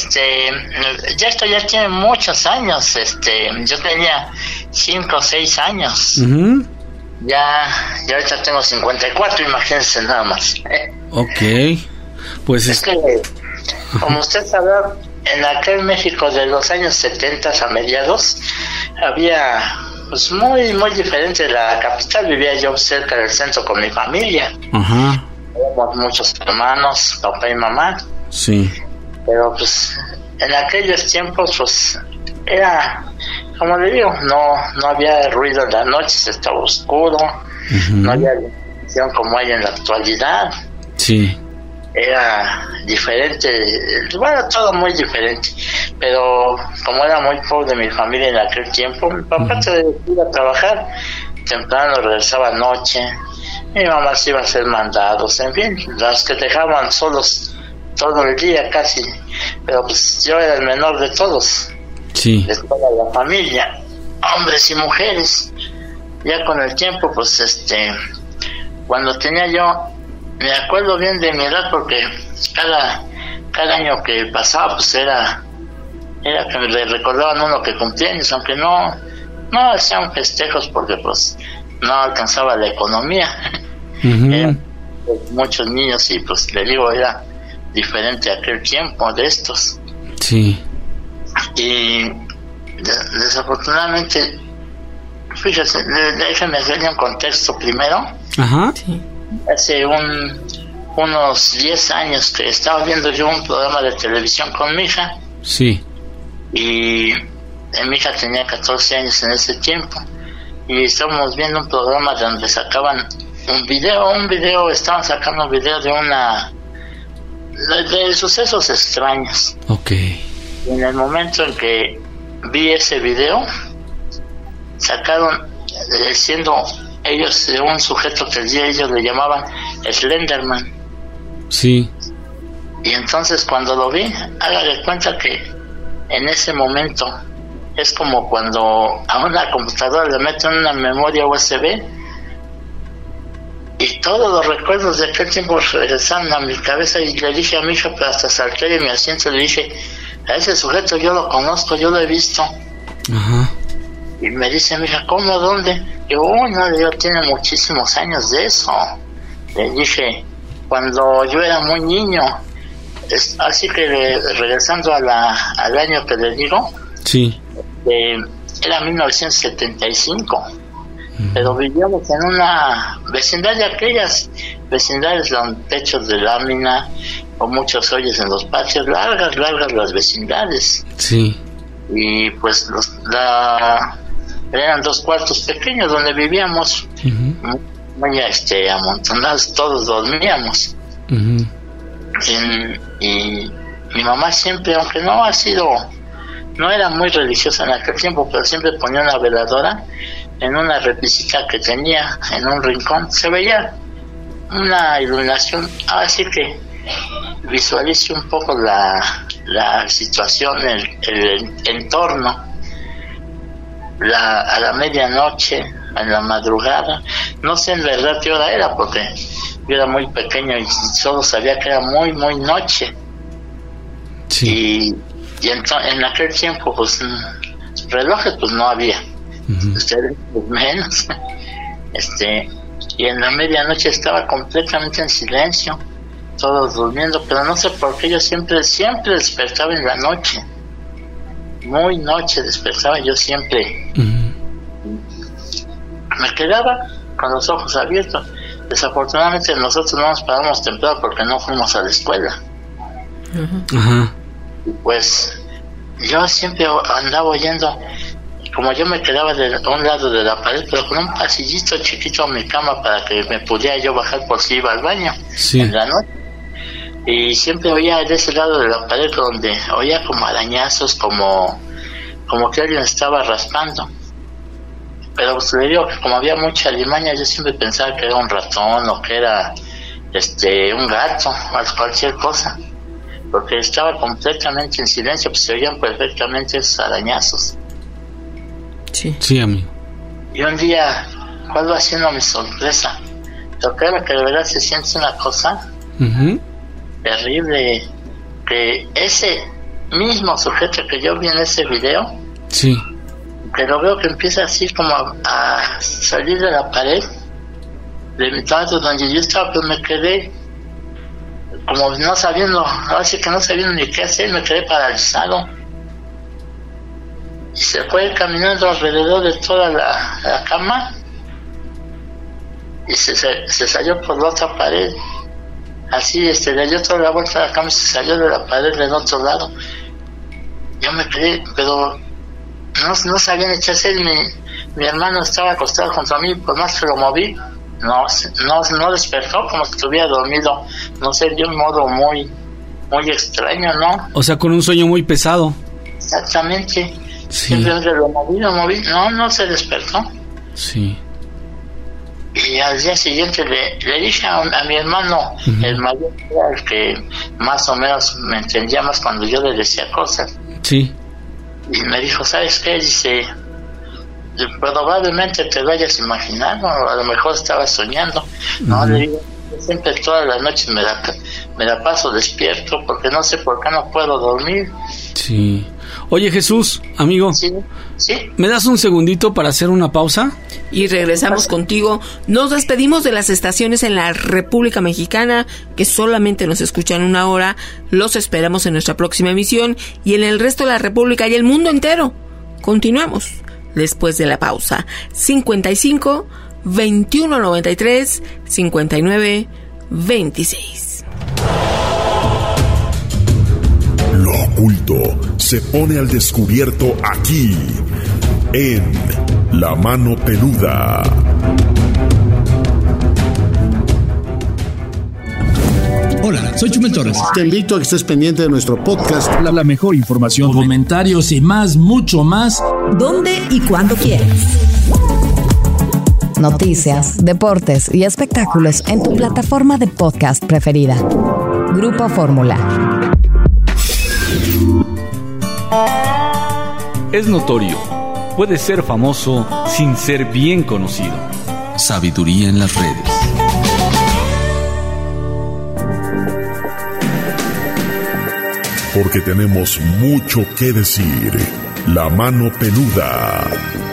ya esto ya tiene muchos años. Yo tenía 5 o 6 años. Uh-huh. Ya ahorita tengo 54, imagínense nada más. Ok. Pues es que, como usted sabe, en aquel México de los años 70 a mediados, había pues muy, muy diferente la capital. Vivía yo cerca del centro con mi familia. Ajá. Éramos muchos hermanos, papá y mamá. Sí. Pero pues en aquellos tiempos pues era, como le digo, no había ruido en la noche, estaba oscuro. Uh-huh. No había iluminación como hay en la actualidad. Sí. Era diferente, bueno, todo muy diferente, pero como era muy pobre mi familia en aquel tiempo, mi papá se iba a trabajar temprano, regresaba noche, mi mamá se iba a hacer mandados, en fin, las que dejaban solos todo el día casi, pero pues yo era el menor de todos, sí, de toda la familia, hombres y mujeres. Ya con el tiempo, pues cuando tenía yo, me acuerdo bien de mi edad porque cada año que pasaba pues era que le recordaban uno que cumplía años, aunque no hacían festejos porque pues no alcanzaba la economía. Uh-huh. Eran muchos niños y pues le digo, era diferente aquel tiempo de estos. Sí. Y desafortunadamente, fíjese, déjeme hacerle un contexto primero. Ajá. Sí. Hace unos 10 años que estaba viendo yo un programa de televisión con mi hija. Sí. Y mi hija tenía 14 años en ese tiempo. Y estábamos viendo un programa donde sacaban un video, estaban sacando un video de sucesos extraños. Ok. Y en el momento en que vi ese video, sacaron, siendo ellos de un sujeto que ellos le llamaban Slenderman. Sí. Y entonces cuando lo vi, haga de cuenta que en ese momento es como cuando a una computadora le meten una memoria USB y todos los recuerdos de aquel tiempo regresaron a mi cabeza. Y le dije a mi hija, pero hasta salté de mi asiento, le dije, a ese sujeto yo lo conozco, yo lo he visto. Ajá. Y me dice mi hija, ¿cómo? ¿Dónde? Yo, no, tiene muchísimos años de eso. Le dije, cuando yo era muy niño. Así que regresando al año que le digo, sí, era 1975, pero vivíamos en una vecindad de aquellas vecindades con techos de lámina, con muchos hoyos en los patios, largas las vecindades. Sí. Y pues eran 2 cuartos pequeños donde vivíamos, muy amontonados, todos dormíamos. Uh-huh. Y mi mamá siempre, aunque no era muy religiosa en aquel tiempo, pero siempre ponía una veladora en una repisita que tenía en un rincón. Se veía una iluminación, así que visualice un poco la situación, el entorno. A la medianoche, en la madrugada, no sé en verdad qué hora era porque yo era muy pequeño y solo sabía que era muy, muy noche. Sí. Y en aquel tiempo, pues, relojes, pues, no había. Uh-huh. Ustedes, pues, menos. Y en la medianoche estaba completamente en silencio, todos durmiendo, pero no sé por qué yo siempre despertaba en la noche. Muy noche despertaba yo siempre. Uh-huh. Me quedaba con los ojos abiertos. Desafortunadamente nosotros no nos paramos temprano porque no fuimos a la escuela. Uh-huh. Uh-huh. Y pues yo siempre andaba oyendo, como yo me quedaba de un lado de la pared, pero con un pasillito chiquito a mi cama para que me pudiera yo bajar por si iba al baño. Sí. En la noche. Y siempre oía de ese lado de la pared donde oía como arañazos, como que alguien estaba raspando. Pero pues le digo que como había mucha alimaña, yo siempre pensaba que era un ratón o que era un gato o cualquier cosa, porque estaba completamente en silencio, pues se oían perfectamente esos arañazos. Sí, amigo. Y un día, ¿cuál va siendo mi sorpresa? Pero claro que de verdad se siente una cosa terrible, que ese mismo sujeto que yo vi en ese video, sí, que lo veo que empieza así como a salir de la pared, de mi tanto donde yo estaba, pues me quedé como no sabiendo, así que no sabiendo ni qué hacer, me quedé paralizado. Y se fue caminando alrededor de toda la cama y se salió por la otra pared, así le dio toda la vuelta a la cama y se salió de la pared del otro lado. Yo me quedé, pero no sabía ni qué hacer. Mi hermano estaba acostado junto a mí, por más que lo moví, no despertó, como si estuviera dormido, no sé, de un modo muy extraño, ¿no? O sea, con un sueño muy pesado. Exactamente. Sí. Siempre lo moví, no se despertó. Sí. Y al día siguiente le dije a mi hermano, el mayor, el que más o menos me entendía más cuando yo le decía cosas. Sí. Y me dijo, ¿sabes qué? Dice, probablemente te lo hayas imaginado, a lo mejor estabas soñando. No, le digo, siempre todas las noches me la paso despierto porque no sé por qué no puedo dormir. Sí. Oye, Jesús, amigo, ¿Sí? ¿Me das un segundito para hacer una pausa? Y regresamos contigo. Nos despedimos de las estaciones en la República Mexicana, que solamente nos escuchan una hora. Los esperamos en nuestra próxima emisión y en el resto de la República y el mundo entero. Continuamos después de la pausa. 55 21 93 59 26. Lo oculto se pone al descubierto aquí, en La Mano Peluda. Hola, soy Chumel Torres. Te invito a que estés pendiente de nuestro podcast. La mejor información, comentarios y más, mucho más. ¿Dónde y cuándo quieras? Noticias, deportes y espectáculos en tu plataforma de podcast preferida. Grupo Fórmula. Es notorio, puede ser famoso sin ser bien conocido. Sabiduría en las redes. Porque tenemos mucho que decir. La Mano Peluda.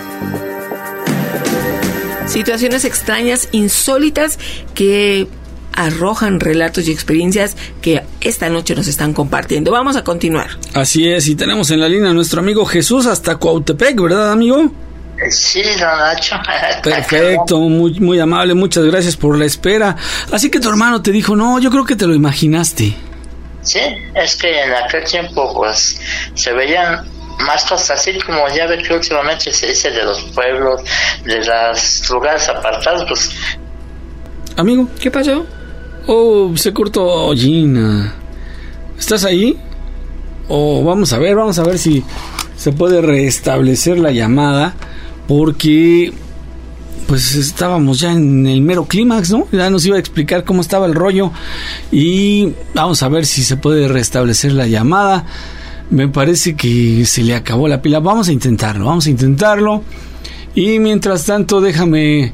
Situaciones extrañas, insólitas, que arrojan relatos y experiencias que esta noche nos están compartiendo. Vamos a continuar. Así es, y tenemos en la línea a nuestro amigo Jesús hasta Cuautepec, ¿verdad, amigo? Sí, don Nacho. Perfecto, muy amable, muchas gracias por la espera. Así que tu hermano te dijo, no, yo creo que te lo imaginaste. Sí, es que en aquel tiempo pues se veían más cosas así, como ya ve que últimamente se dice de los pueblos, de los lugares apartados, pues. Amigo, ¿qué pasó? Oh, se cortó Gina. ¿Estás ahí? Oh, vamos a ver si se puede restablecer la llamada, porque pues estábamos ya en el mero clímax, ¿no? Ya nos iba a explicar cómo estaba el rollo y vamos a ver si se puede restablecer la llamada. Me parece que se le acabó la pila. Vamos a intentarlo. Y mientras tanto, déjame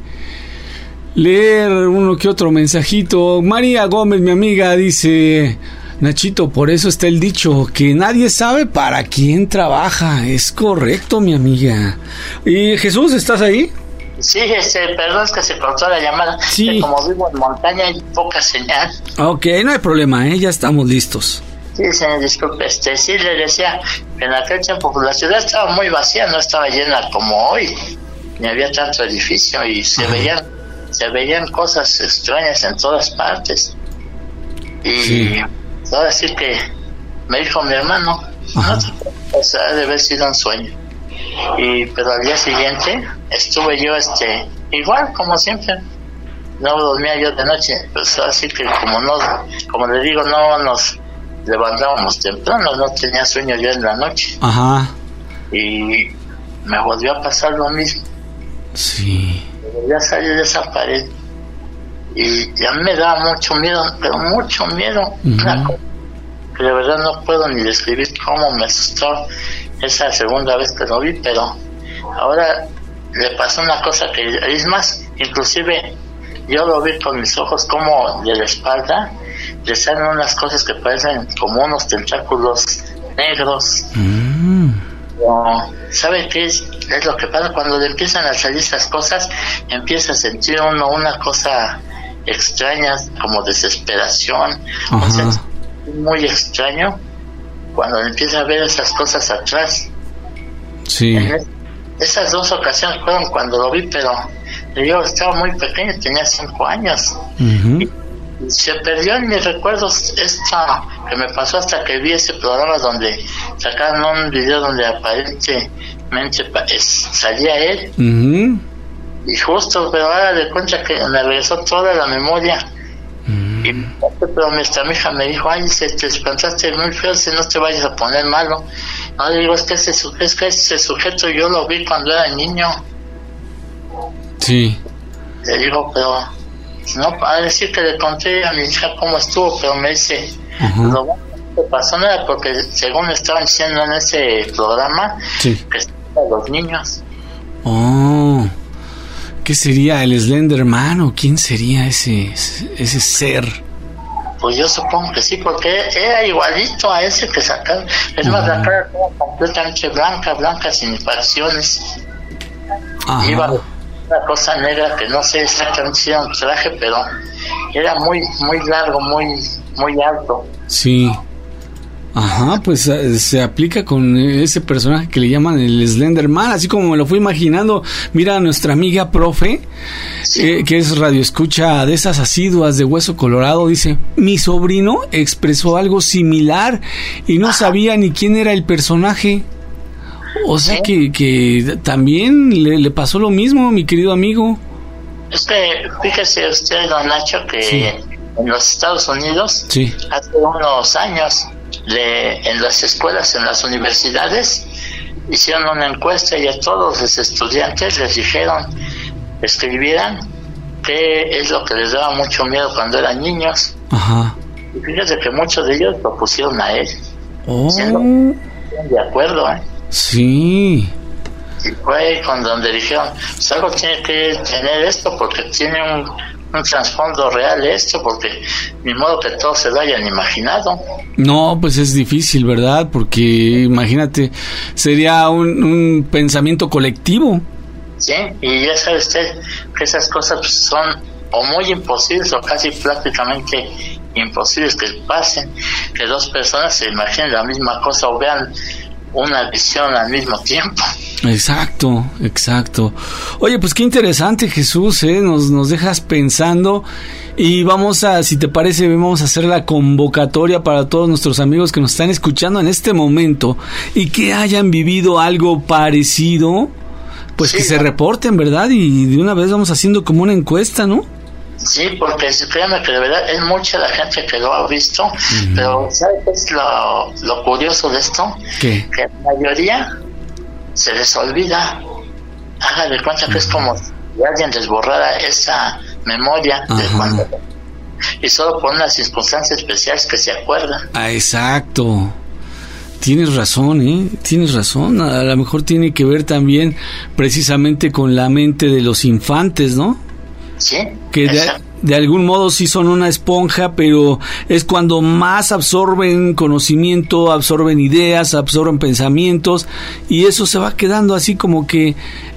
leer uno que otro mensajito. María Gómez, mi amiga, dice: Nachito, por eso está el dicho, que nadie sabe para quién trabaja. Es correcto, mi amiga. ¿Y Jesús, estás ahí? Sí, perdón, es que se cortó la llamada. Sí. Como vivo en montaña hay poca señal. Ok, no hay problema, ya estamos listos. Sí, señor, disculpe, sí le decía que en aquel tiempo pues, la ciudad estaba muy vacía, no estaba llena como hoy, ni había tanto edificio y se veían cosas extrañas en todas partes. Y ahora sí que me dijo mi hermano, no te preocupes, ha de haber sido un sueño. Pero al día siguiente estuve yo igual como siempre, no dormía yo de noche, pues así que como le digo, no nos levantábamos temprano, no tenía sueño yo en la noche. Ajá. Y me volvió a pasar lo mismo. Sí. Me volví a salir de esa pared y ya me daba mucho miedo, pero mucho miedo. Una cosa que de verdad no puedo ni describir cómo me asustó esa segunda vez que lo vi, pero ahora le pasó una cosa que es más, inclusive yo lo vi con mis ojos como de la espalda le salen unas cosas que parecen como unos tentáculos negros. ¿Sabe qué es lo que pasa? Cuando le empiezan a salir esas cosas, empieza a sentir uno una cosa extraña, como desesperación, muy extraño, cuando empieza a ver esas cosas atrás. Sí. Esas 2 ocasiones fueron cuando lo vi, pero yo estaba muy pequeño, tenía 5 años. Y se perdió en mis recuerdos esto que me pasó hasta que vi ese programa donde sacaron un video donde aparentemente salía él. Y justo, pero ahora de cuenta que me regresó toda la memoria. Pero mi hija me dijo, ay, te espantaste muy feo, si no te vayas a poner malo. No, le digo, es que ese sujeto yo lo vi cuando era niño. Sí. Le digo, pero no, para decir que le conté a mi hija cómo estuvo, pero me dice, lo bueno que pasó nada, porque según estaban diciendo en ese programa, que estaban los niños. Oh, ¿qué sería el Slenderman o quién sería ese ser? Pues yo supongo que sí, porque era igualito a ese que sacaron. Es más, la cara como completamente blanca, sin facciones. Iba una cosa negra que no sé exactamente si era un traje, pero era muy largo, muy alto. Sí. Pues se aplica con ese personaje que le llaman el Slenderman, así como me lo fui imaginando. Mira, nuestra amiga profe, que es radioescucha de esas asiduas de Hueso Colorado, dice, mi sobrino expresó algo similar y no sabía ni quién era el personaje. O sea que también le pasó lo mismo, mi querido amigo. Es que fíjese usted, don Nacho, que en los Estados Unidos, hace unos años, en las escuelas, en las universidades, hicieron una encuesta y a todos los estudiantes les dijeron que escribieran qué es lo que les daba mucho miedo cuando eran niños. Y fíjate que muchos de ellos lo pusieron a él. De acuerdo, Sí. Y fue con donde dijeron, pues algo tiene que tener esto, porque tiene un trasfondo real esto, porque ni modo que todos se lo hayan imaginado. No, pues es difícil, ¿verdad? Porque imagínate, sería un pensamiento colectivo. Sí, y ya sabe usted que esas cosas pues, son o muy imposibles o casi prácticamente imposibles que pasen, que 2 personas se imaginen la misma cosa o vean una visión al mismo tiempo. Exacto. Oye, pues qué interesante, Jesús, nos dejas pensando y vamos a, si te parece, vamos a hacer la convocatoria para todos nuestros amigos que nos están escuchando en este momento y que hayan vivido algo parecido, pues que se reporten, ¿verdad? Y de una vez vamos haciendo como una encuesta, ¿no? Sí, porque créanme que de verdad es mucha la gente que lo ha visto, pero ¿sabes qué es lo curioso de esto? ¿Qué? Que la mayoría se les olvida. Hágale cuenta que es como si alguien desborrara esa memoria de cuando, y solo por unas circunstancias especiales que se acuerdan. Exacto. Tienes razón, tienes razón. A lo mejor tiene que ver también precisamente con la mente de los infantes, ¿no? Sí, que de algún modo sí son una esponja, pero es cuando más absorben conocimiento, absorben ideas, absorben pensamientos, y eso se va quedando así como que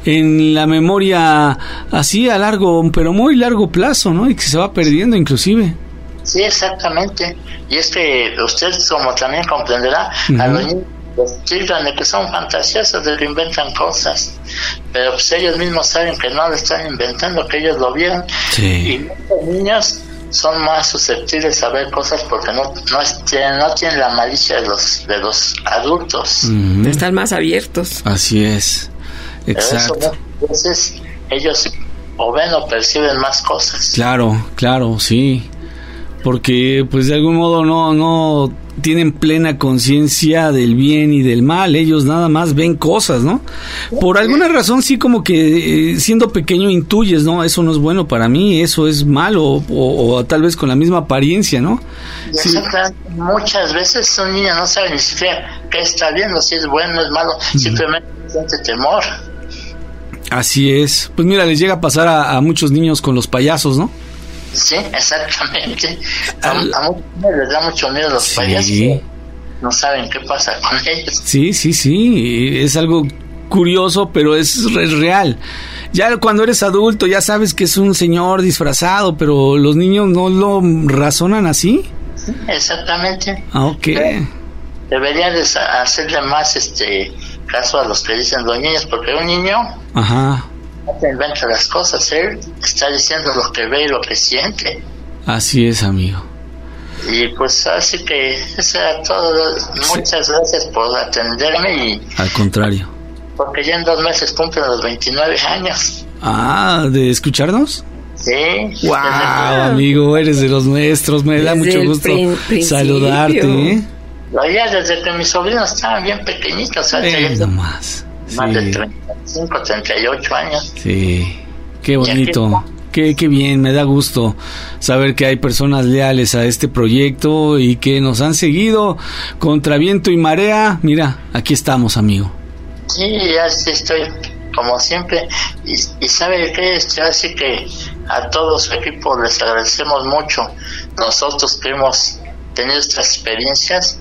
en la memoria así a largo, pero muy largo plazo, ¿no? Y que se va perdiendo inclusive. Sí, exactamente. Y es que usted, como también comprenderá, a los niños los tildan de que son fantasiosos, de que inventan cosas, pero pues ellos mismos saben que no lo están inventando, que ellos lo vieron. Y los niños son más susceptibles a ver cosas porque no tienen la malicia de los adultos. Están más abiertos. Así es, exacto. Pero eso, entonces ellos o ven o perciben más cosas. Claro, sí, porque pues de algún modo no tienen plena conciencia del bien y del mal, ellos nada más ven cosas, ¿no? Por alguna razón sí como que siendo pequeño intuyes, ¿no? Eso no es bueno para mí, eso es malo, o tal vez con la misma apariencia, ¿no? Sí. Muchas veces un niño no sabe ni siquiera qué está viendo, si es bueno o es malo, simplemente siente temor. Así es. Pues mira, les llega a pasar a muchos niños con los payasos, ¿no? Sí, exactamente. A muchos les da mucho miedo los payasos. No saben qué pasa con ellos. Sí. Es algo curioso, pero es real. Ya cuando eres adulto ya sabes que es un señor disfrazado, pero los niños no lo razonan así. Sí, exactamente. Ok. Deberían hacerle más caso a los que dicen los niños, porque un niño no te inventa las cosas, él está diciendo lo que ve y lo que siente. Así es, amigo. Y pues así que eso era todo. Muchas gracias por atenderme. Y al contrario, porque ya en 2 meses cumplen los 29 años. ¿De escucharnos? Sí. Wow, amigo, eres de los nuestros. Me da mucho gusto saludarte. Ya desde que mis sobrinos estaban bien pequeñitos, más de 35, 38 años. Sí, qué bonito. Qué bien, me da gusto saber que hay personas leales a este proyecto y que nos han seguido contra viento y marea. Mira, aquí estamos, amigo. Sí, así estoy, como siempre. Y ¿sabe qué? Así que a todo su equipo les agradecemos mucho. Nosotros que hemos tenido estas experiencias,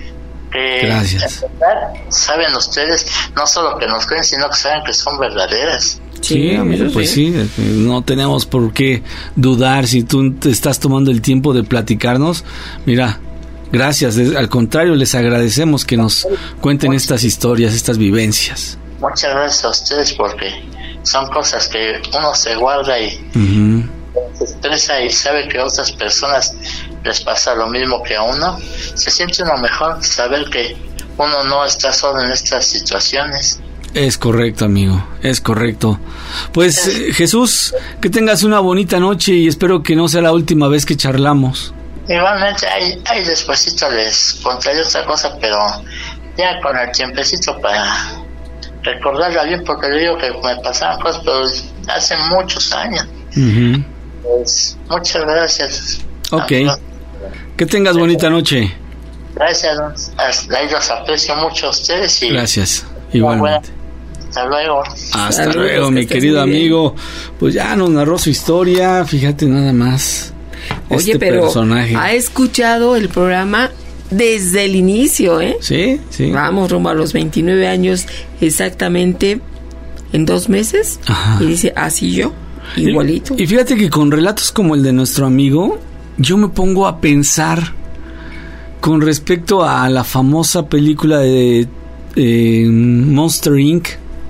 gracias. Saben ustedes, no solo que nos creen, sino que saben que son verdaderas. Sí, amigo, pues sí, no tenemos por qué dudar si tú te estás tomando el tiempo de platicarnos. Mira, gracias, al contrario, les agradecemos que nos cuenten estas historias, estas vivencias. Muchas gracias a ustedes, porque son cosas que uno se guarda y se expresa y sabe que a otras personas les pasa lo mismo que a uno. Se siente uno mejor saber que uno no está solo en estas situaciones. Es correcto, amigo, es correcto. Pues Jesús, que tengas una bonita noche y espero que no sea la última vez que charlamos. Igualmente, ahí despuesito les contaré otra cosa, pero ya con el tiempecito para recordarla bien, porque le digo que me pasaban cosas, pero hace muchos años. Pues muchas gracias. Ok, que tengas bonita noche. Gracias, ahí los aprecio mucho a ustedes. Y gracias, igualmente. Hasta luego. Hasta luego, mi querido amigo. Pues ya nos narró su historia, fíjate nada más. Oye, pero personaje ha escuchado el programa desde el inicio, ¿eh? Sí. Vamos rumbo a los 29 años exactamente en 2 meses. Ajá. Y dice, así yo, igualito. Y fíjate que con relatos como el de nuestro amigo, yo me pongo a pensar con respecto a la famosa película de Monster Inc.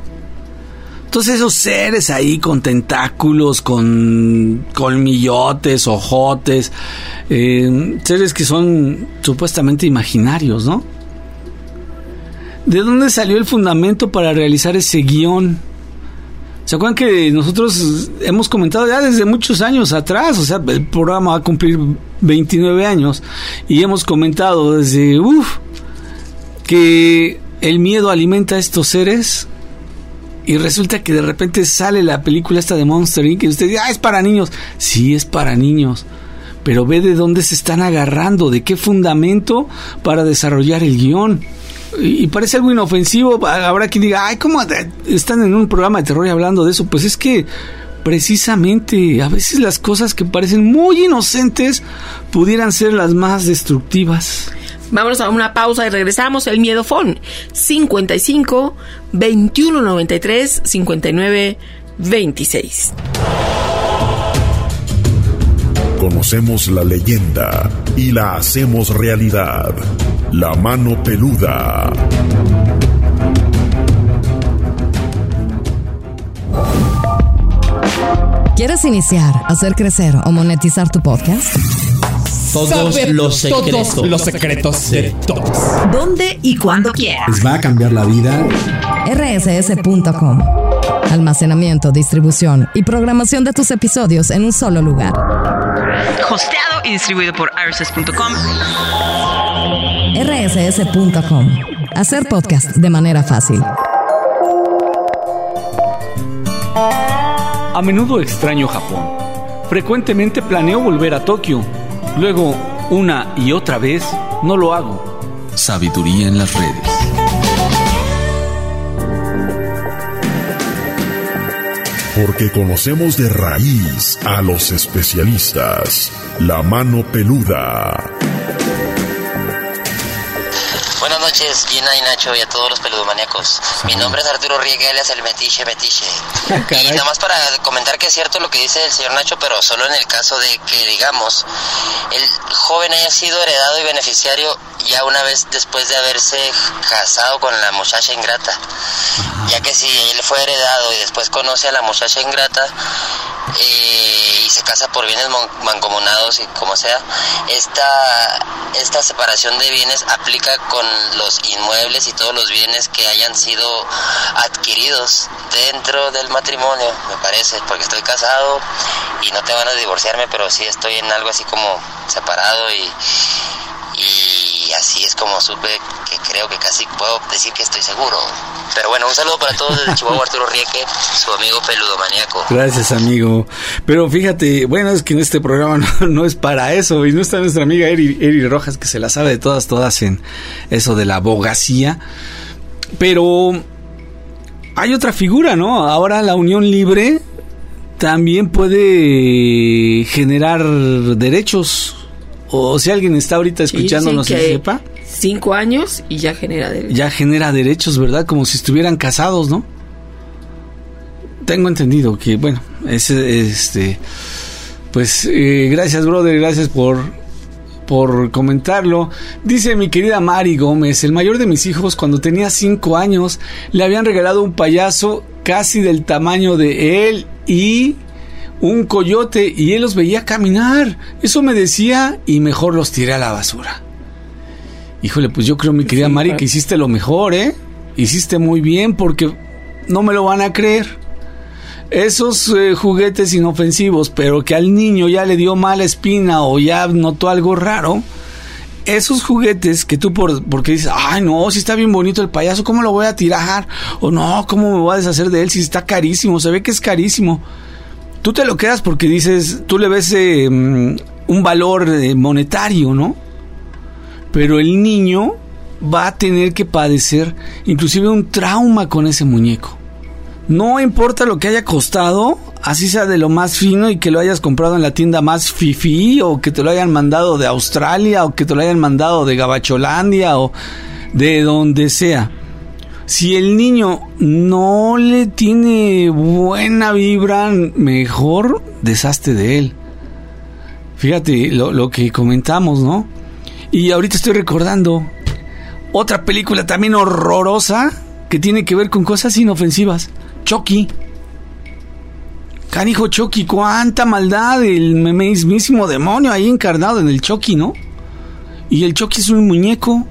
Todos esos seres ahí con tentáculos, con colmillotes, ojotes, seres que son supuestamente imaginarios, ¿no? ¿De dónde salió el fundamento para realizar ese guión? ¿Se acuerdan que nosotros hemos comentado ya desde muchos años atrás? O sea, el programa va a cumplir 29 años y hemos comentado desde que el miedo alimenta a estos seres. Y resulta que de repente sale la película esta de Monster Inc. Y usted dice, es para niños. Sí, es para niños. Pero ve de dónde se están agarrando, de qué fundamento para desarrollar el guión. Y parece algo inofensivo. Habrá quien diga, ¿cómo están en un programa de terror y hablando de eso? Pues es que precisamente a veces las cosas que parecen muy inocentes pudieran ser las más destructivas. Vámonos a una pausa y regresamos. El Miedofón 55 21 93 59 26. Conocemos la leyenda y la hacemos realidad. La mano peluda. ¿Quieres iniciar, hacer crecer o monetizar tu podcast? Todos los secretos de todos. ¿Dónde y cuándo quieras? Les va a cambiar la vida. rss.com. Almacenamiento, distribución y programación de tus episodios en un solo lugar. Hosteado y distribuido por rss.com. rss.com. Hacer podcast de manera fácil. A menudo extraño Japón. Frecuentemente planeo volver a Tokio. Luego, una y otra vez, no lo hago. Sabiduría en las redes. Porque conocemos de raíz a los especialistas. La mano peluda. Buenas noches, Gina y Nacho, y a todos los peludomaníacos. Mi nombre es Arturo Riega, alias el Metiche. Y nada más para comentar que es cierto lo que dice el señor Nacho, pero solo en el caso de que, digamos, el joven haya sido heredado y beneficiario ya una vez después de haberse casado con la muchacha ingrata. Ya que si él fue heredado y después conoce a la muchacha ingrata y se casa por bienes mancomunados y como sea, esta separación de bienes aplica con los inmuebles y todos los bienes que hayan sido adquiridos dentro del matrimonio, me parece, porque estoy casado y no tengo ganas de divorciarme, pero sí estoy en algo así como separado y así es como supe que creo que casi puedo decir que estoy seguro. Pero bueno, un saludo para todos desde Chihuahua, Arturo Rieke, su amigo peludomaníaco. Gracias, amigo. Pero fíjate, bueno, es que en este programa no es para eso, y no está nuestra amiga Eri Rojas, que se la sabe de todas en eso de la abogacía. Pero hay otra figura, ¿no? Ahora la unión libre también puede generar derechos. O si alguien está ahorita escuchando, no sé si sepa. 5 años y ya genera derechos. Ya genera derechos, ¿verdad? Como si estuvieran casados, ¿no? Tengo entendido que, bueno, pues gracias, brother, gracias por comentarlo. Dice mi querida Mari Gómez, el mayor de mis hijos, cuando tenía 5 años, le habían regalado un payaso casi del tamaño de él y un coyote, y él los veía caminar. Eso me decía, y mejor los tiré a la basura. Híjole, pues yo creo, mi querida Mari, que hiciste lo mejor, ¿eh? Hiciste muy bien, porque no me lo van a creer. Esos juguetes inofensivos, pero que al niño ya le dio mala espina o ya notó algo raro, esos juguetes que tú porque dices, ay no, si está bien bonito el payaso, ¿cómo lo voy a tirar? O no, ¿cómo me voy a deshacer de él si está carísimo? Se ve que es carísimo. Tú te lo quedas porque dices, tú le ves un valor monetario, ¿no? Pero el niño va a tener que padecer inclusive un trauma con ese muñeco. No importa lo que haya costado, así sea de lo más fino y que lo hayas comprado en la tienda más fifí, o que te lo hayan mandado de Australia, o que te lo hayan mandado de Gabacholandia, o de donde sea. Si el niño no le tiene buena vibra, mejor deshazte de él. Fíjate lo que comentamos, ¿no? Y ahorita estoy recordando otra película también horrorosa que tiene que ver con cosas inofensivas. Chucky. Canijo, Chucky, cuánta maldad, el mismísimo demonio ahí encarnado en el Chucky, ¿no? Y el Chucky es un muñeco.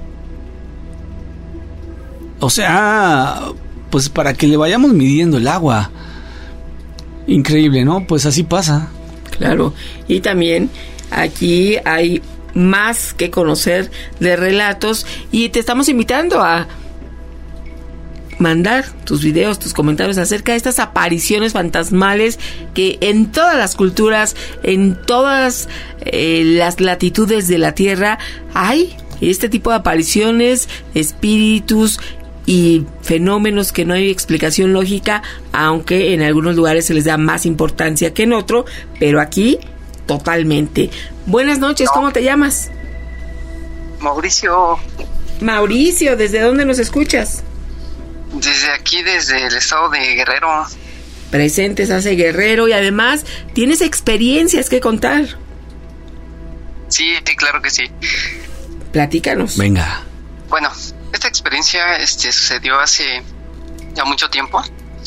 O sea, pues para que le vayamos midiendo el agua. Increíble, ¿no? Pues así pasa. Claro, y también aquí hay más que conocer de relatos, y te estamos invitando a mandar tus videos, tus comentarios acerca de estas apariciones fantasmales que en todas las culturas, en todas las latitudes de la Tierra hay este tipo de apariciones, espíritus y fenómenos que no hay explicación lógica, aunque en algunos lugares se les da más importancia que en otro, pero aquí totalmente. Buenas noches, ¿cómo te llamas? Mauricio. Mauricio, ¿desde dónde nos escuchas? Desde aquí, desde el estado de Guerrero. Presentes hace Guerrero, y además tienes experiencias que contar. Sí, claro que sí. Platícanos. Venga. Bueno, esta experiencia sucedió hace ya mucho tiempo.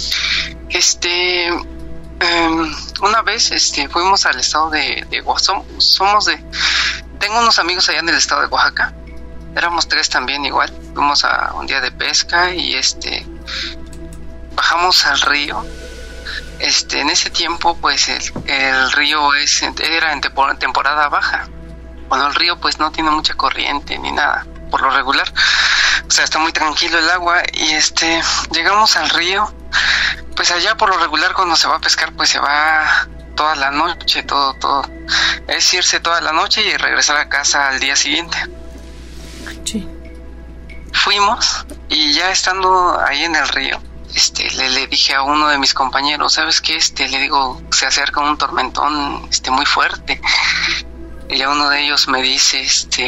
Una vez fuimos al estado de Oaxaca. Tengo unos amigos allá en el estado de Oaxaca. Éramos 3 también igual. Fuimos a un día de pesca y bajamos al río. En ese tiempo pues el río era en temporada baja. Cuando el río pues no tiene mucha corriente ni nada, por lo regular. O sea, está muy tranquilo el agua y llegamos al río. Pues allá por lo regular cuando se va a pescar pues se va toda la noche, todo. Es irse toda la noche y regresar a casa al día siguiente. Sí. Fuimos y ya estando ahí en el río, le dije a uno de mis compañeros, ¿sabes qué? Le digo, se acerca un tormentón muy fuerte. Y ya uno de ellos me dice,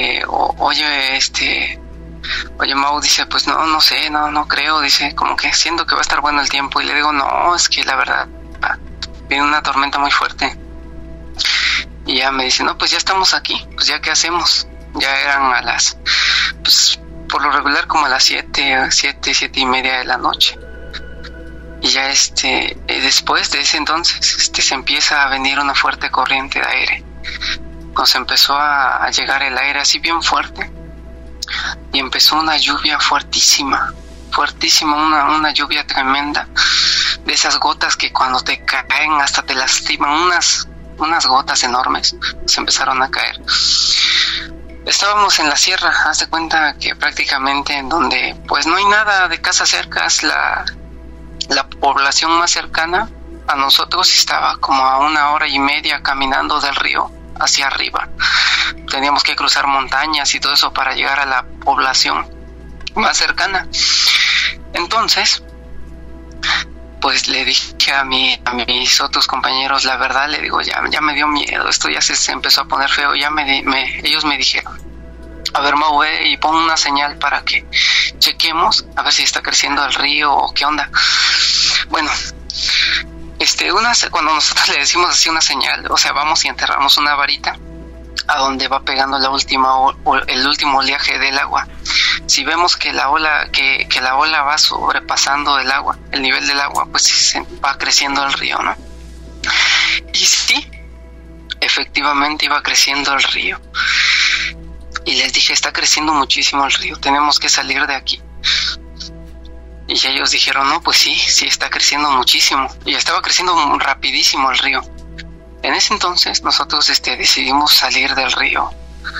oye Mau, dice, pues no sé, no creo, dice, como que siento que va a estar bueno el tiempo. Y le digo, no, es que la verdad viene una tormenta muy fuerte. Y ya me dice, no, pues ya estamos aquí, pues ya qué hacemos. Ya eran a las, pues por lo regular como a las 7:30 de la noche. Y ya después de ese entonces se empieza a venir una fuerte corriente de aire. Nos empezó a llegar el aire así bien fuerte y empezó una lluvia fuertísima, una lluvia tremenda, de esas gotas que cuando te caen hasta te lastiman, unas gotas enormes se empezaron a caer. Estábamos en la sierra, haz de cuenta que prácticamente en donde pues no hay nada de casas cercas. La población más cercana a nosotros estaba como a 1:30 caminando del río hacia arriba. Teníamos que cruzar montañas y todo eso para llegar a la población más cercana. Entonces, pues le dije a mis otros compañeros, la verdad, le digo, ya me dio miedo, esto ya se empezó a poner feo. Ellos me dijeron, a ver, Mau, y pon una señal para que chequemos a ver si está creciendo el río o qué onda. Bueno, cuando nosotros le decimos así una señal, o sea, vamos y enterramos una varita a donde va pegando el último oleaje del agua. Si vemos que la ola va sobrepasando el nivel del agua, pues se va creciendo el río, ¿no? Y sí, efectivamente iba creciendo el río. Y les dije, está creciendo muchísimo el río, tenemos que salir de aquí. Y ellos dijeron, no, pues sí está creciendo muchísimo. Y estaba creciendo rapidísimo el río. En ese entonces nosotros decidimos salir del río.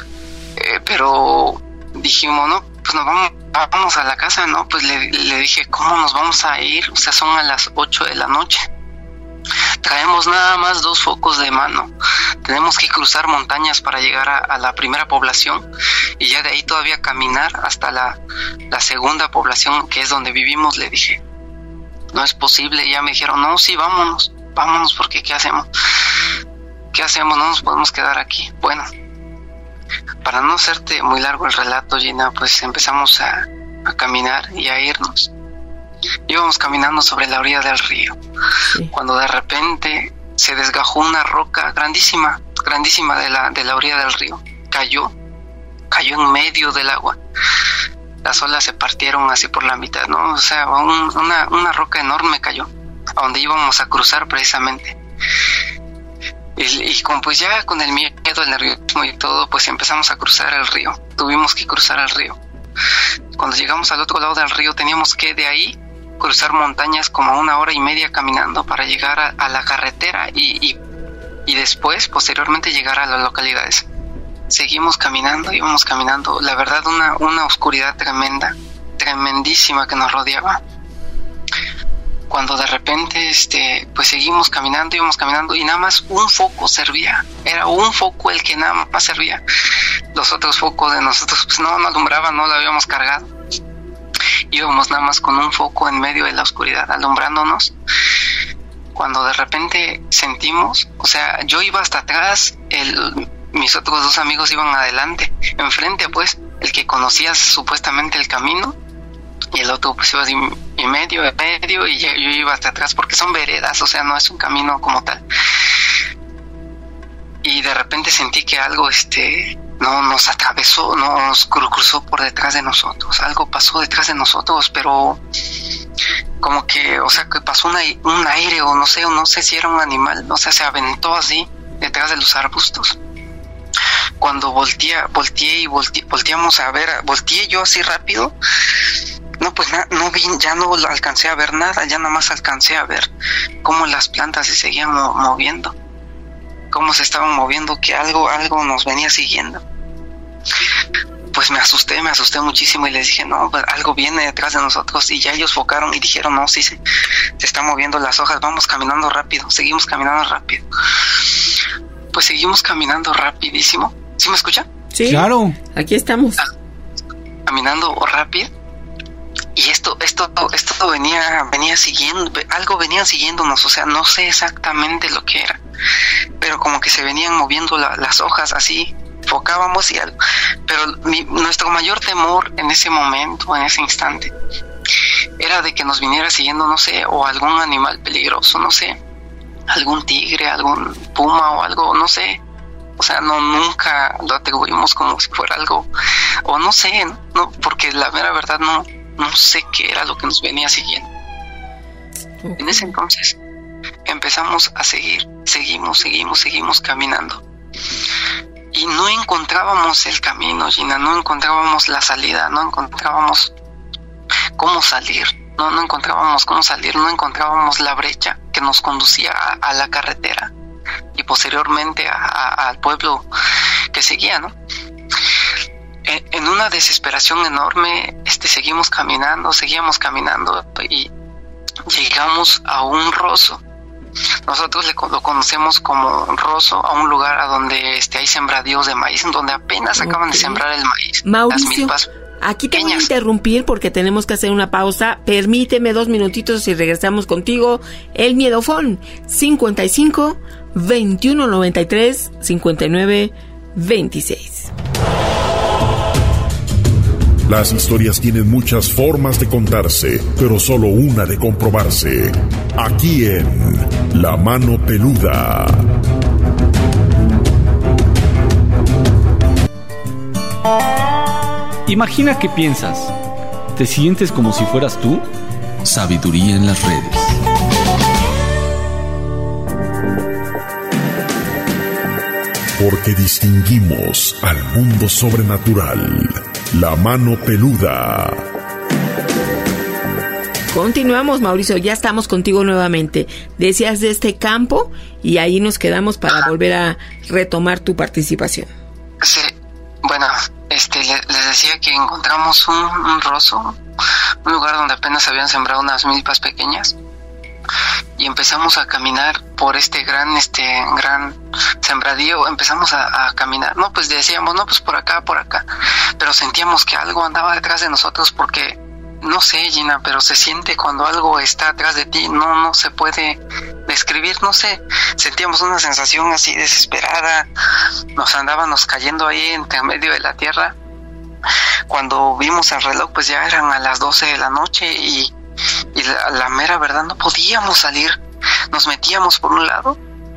Pero dijimos, no, pues nos vamos a la casa, ¿no? Pues le dije, ¿cómo nos vamos a ir? O sea, son a las 8 de la noche. Traemos nada más 2 focos de mano. Tenemos que cruzar montañas para llegar a la primera población y ya de ahí todavía caminar hasta la segunda población, que es donde vivimos. Le dije, no es posible. Y ya me dijeron, no, sí, vámonos, porque ¿qué hacemos? No nos podemos quedar aquí. Bueno, para no hacerte muy largo el relato, Gina, pues empezamos a caminar y a irnos. Íbamos caminando sobre la orilla del río, cuando de repente se desgajó una roca grandísima de la orilla del río. Cayó en medio del agua. Las olas se partieron así por la mitad, ¿no? O sea, una roca enorme cayó a donde íbamos a cruzar precisamente. Y pues ya con el miedo, el nerviosismo y todo, pues empezamos a cruzar el río. Tuvimos que cruzar el río. Cuando llegamos al otro lado del río, teníamos que de ahí cruzar montañas como 1:30 caminando para llegar a la carretera y después, posteriormente, llegar a las localidades. Seguimos caminando, íbamos caminando. La verdad, una oscuridad tremendísima que nos rodeaba. Cuando de repente, pues seguimos caminando, íbamos caminando y nada más un foco servía. Era un foco el que nada más servía. Los otros focos de nosotros, pues no alumbraban, no lo habíamos cargado. Íbamos nada más con un foco en medio de la oscuridad, alumbrándonos. Cuando de repente sentimos, o sea, yo iba hasta atrás, mis otros 2 amigos iban adelante, enfrente, pues, el que conocía supuestamente el camino, y el otro pues iba así en medio, y yo iba hasta atrás, porque son veredas, o sea, no es un camino como tal. Y de repente sentí que algo no nos atravesó, nos cruzó por detrás de nosotros. Algo pasó detrás de nosotros, pero como que, o sea, que pasó un aire o no sé si era un animal, o sea, se aventó así detrás de los arbustos. Cuando volteamos a ver, volteé yo así rápido. No, pues no vi, ya no alcancé a ver nada, ya nada más alcancé a ver cómo las plantas se seguían moviendo, cómo se estaban moviendo, que algo nos venía siguiendo. Pues me asusté muchísimo y les dije, no, pues algo viene detrás de nosotros. Y ya ellos focaron y dijeron, no, sí, se están moviendo las hojas, vamos caminando rápido, seguimos caminando rápido. Pues seguimos caminando rapidísimo. ¿Sí me escucha? Sí, claro. Aquí estamos. Caminando rápido. esto venía siguiendo, algo venía siguiéndonos, o sea, no sé exactamente lo que era, pero como que se venían moviendo las hojas así, enfocábamos y algo, pero nuestro mayor temor en ese momento, en ese instante, era de que nos viniera siguiendo, no sé, o algún animal peligroso, no sé, algún tigre, algún puma o algo, no sé. O sea, nunca lo atribuimos como si fuera algo, o no sé, no, porque la mera verdad no sé qué era lo que nos venía siguiendo. Okay. En ese entonces empezamos a seguimos caminando. Y no encontrábamos el camino, Gina, no encontrábamos la salida, no encontrábamos cómo salir, no encontrábamos cómo salir, no encontrábamos la brecha que nos conducía a la carretera y posteriormente al pueblo que seguía, ¿no? En una desesperación enorme, seguíamos caminando y llegamos a un roso. Nosotros lo conocemos como roso, a un lugar a donde hay sembradíos de maíz, donde apenas acaban de sembrar el maíz. Mauricio, las milpas aquí te voy a interrumpir porque tenemos que hacer una pausa. Permíteme 2 minutitos y regresamos contigo. El Miedofón, 55 21 93 59 26. Las historias tienen muchas formas de contarse, pero solo una de comprobarse. Aquí en La Mano Peluda. Imagina que piensas. ¿Te sientes como si fueras tú? Sabiduría en las redes. Porque distinguimos al mundo sobrenatural. La Mano Peluda. Continuamos, Mauricio, ya estamos contigo nuevamente. Decías de este campo y ahí nos quedamos para volver a retomar tu participación. Sí, bueno, les decía que encontramos un roso, un lugar donde apenas habían sembrado unas milpas pequeñas. Y empezamos a caminar por este gran sembradío, empezamos a caminar, no, pues decíamos, no, pues por acá, pero sentíamos que algo andaba detrás de nosotros porque, no sé, Gina, pero se siente cuando algo está atrás de ti, no se puede describir, no sé, sentíamos una sensación así desesperada, nos andábamos cayendo ahí entre medio de la tierra. Cuando vimos el reloj, pues ya eran a las 12 de la noche y la mera verdad no podíamos salir, nos metíamos por un lado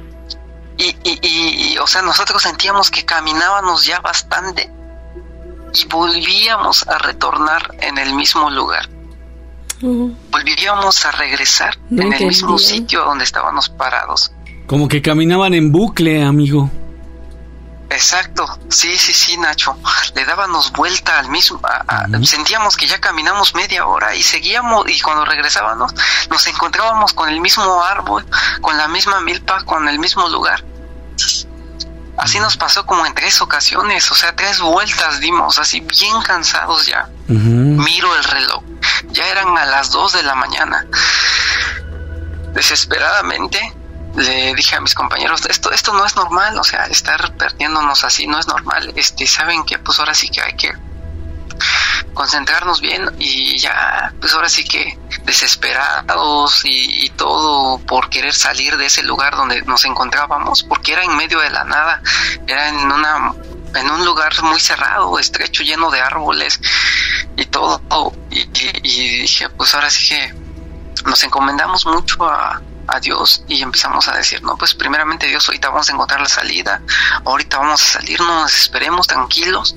y o sea, nosotros sentíamos que caminábamos ya bastante y volvíamos a retornar en el mismo lugar, volvíamos a regresar en el mismo sitio donde estábamos parados. Como que caminaban en bucle, amigo. Exacto, sí, Nacho, le dábamos vuelta al mismo, sentíamos que ya caminamos media hora y seguíamos, y cuando regresábamos nos encontrábamos con el mismo árbol, con la misma milpa, con el mismo lugar. Así nos pasó como en 3 ocasiones, o sea, 3 vueltas dimos, así bien cansados ya. Miro el reloj, ya eran a las 2 de la mañana. Desesperadamente le dije a mis compañeros, esto no es normal, o sea, estar perdiéndonos así no es normal, saben que pues ahora sí que hay que concentrarnos bien y ya, pues ahora sí que desesperados y todo por querer salir de ese lugar donde nos encontrábamos, porque era en medio de la nada, era en un lugar muy cerrado, estrecho, lleno de árboles y todo, y dije, pues ahora sí que nos encomendamos mucho a Dios y empezamos a decir, no, pues primeramente Dios, ahorita vamos a encontrar la salida, ahorita vamos a salir, no nos desesperemos, tranquilos.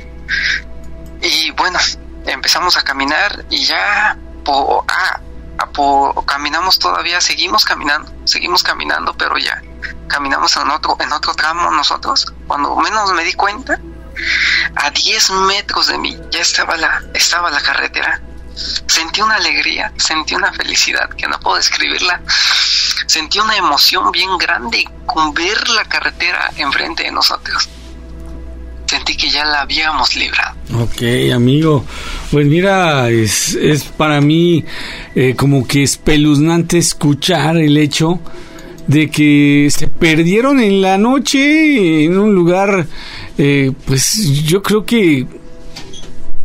Y bueno, empezamos a caminar y ya caminamos todavía, seguimos caminando, pero ya caminamos en otro tramo nosotros. Cuando menos me di cuenta, a 10 metros de mí ya estaba la carretera. Sentí una alegría, sentí una felicidad que no puedo describirla. Sentí una emoción bien grande con ver la carretera enfrente de nosotros. Sentí que ya la habíamos librado. Ok, amigo. Pues mira, es para mí como que espeluznante escuchar el hecho de que se perdieron en la noche en un lugar, pues yo creo que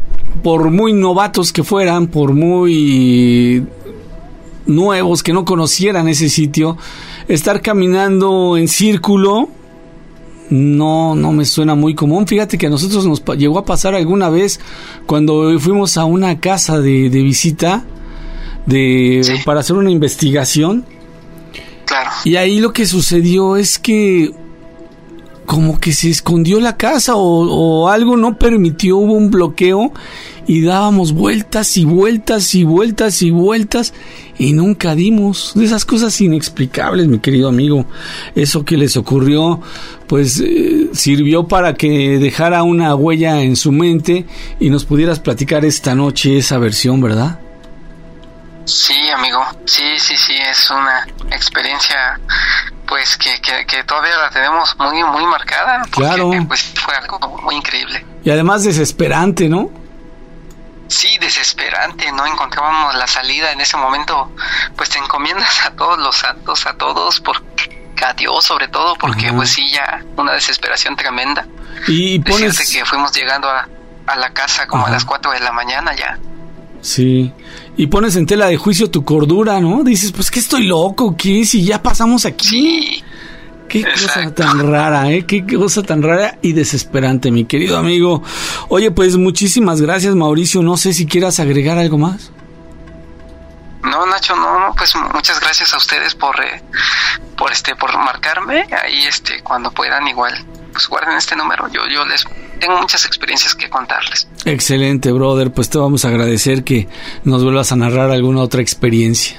por muy novatos que fueran, por muy nuevos, que no conocieran ese sitio, estar caminando en círculo no me suena muy común. Fíjate que a nosotros nos llegó a pasar alguna vez cuando fuimos a una casa de visita para hacer una investigación. Claro. Y ahí lo que sucedió es que como que se escondió la casa o algo no permitió, hubo un bloqueo y dábamos vueltas y vueltas y vueltas y vueltas y nunca dimos. De esas cosas inexplicables, mi querido amigo. Eso que les ocurrió pues sirvió para que dejara una huella en su mente y nos pudieras platicar esta noche esa versión, ¿verdad? Sí, amigo, sí, es una experiencia pues que todavía la tenemos muy muy marcada, porque, claro, pues fue algo muy increíble. Y además desesperante, ¿no? Sí, desesperante, no encontrábamos la salida en ese momento, pues te encomiendas a todos los santos, a todos, a Dios sobre todo, porque pues sí, ya una desesperación tremenda. Y pones... Decirte que fuimos llegando a la casa como a las 4 de la mañana ya. Sí, y pones en tela de juicio tu cordura, ¿no? Dices, pues que estoy loco, ¿qué? Si ya pasamos aquí. Sí. Qué cosa tan rara, qué cosa tan rara y desesperante, mi querido amigo. Oye, pues muchísimas gracias, Mauricio. No sé si quieras agregar algo más. No, Nacho, no, pues muchas gracias a ustedes por marcarme. Ahí cuando puedan igual, pues guarden este número. Yo les tengo muchas experiencias que contarles. Excelente, brother. Pues te vamos a agradecer que nos vuelvas a narrar alguna otra experiencia.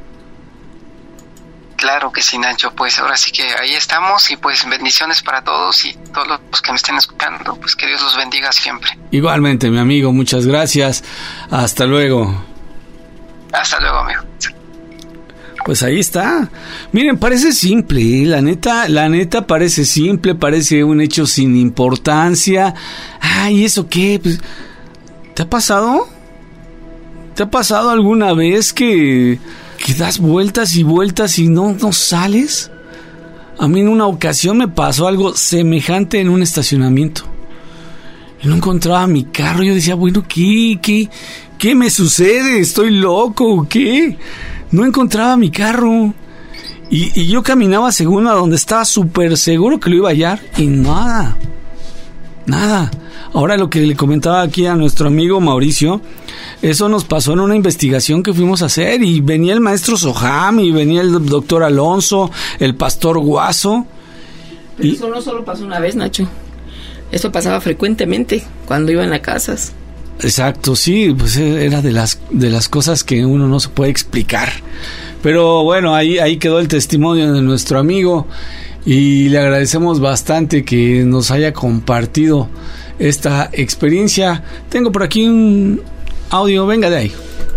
Claro que sí, Nacho, pues ahora sí que ahí estamos y pues bendiciones para todos y todos los que me estén escuchando, pues que Dios los bendiga siempre. Igualmente, mi amigo, muchas gracias. Hasta luego. Hasta luego, amigo. Pues ahí está. Miren, parece simple, la neta parece simple, parece un hecho sin importancia. ¿Y eso qué? Pues, ¿te ha pasado? ¿Te ha pasado alguna vez que das vueltas y vueltas y no sales? A mí en una ocasión me pasó algo semejante en un estacionamiento. Y no encontraba mi carro. Yo decía, bueno, ¿qué me sucede? ¿Estoy loco o qué? No encontraba mi carro. Y yo caminaba según a donde estaba súper seguro que lo iba a hallar. Y nada. Ahora lo que le comentaba aquí a nuestro amigo Mauricio, eso nos pasó en una investigación que fuimos a hacer y venía el maestro Soham y venía el doctor Alonso, el pastor Guaso. Pero eso no solo pasó una vez, Nacho. Eso pasaba frecuentemente cuando iban a casas. Exacto, sí, pues era de las cosas que uno no se puede explicar. Pero bueno, ahí quedó el testimonio de nuestro amigo y le agradecemos bastante que nos haya compartido esta experiencia. Tengo por aquí un audio, venga de ahí.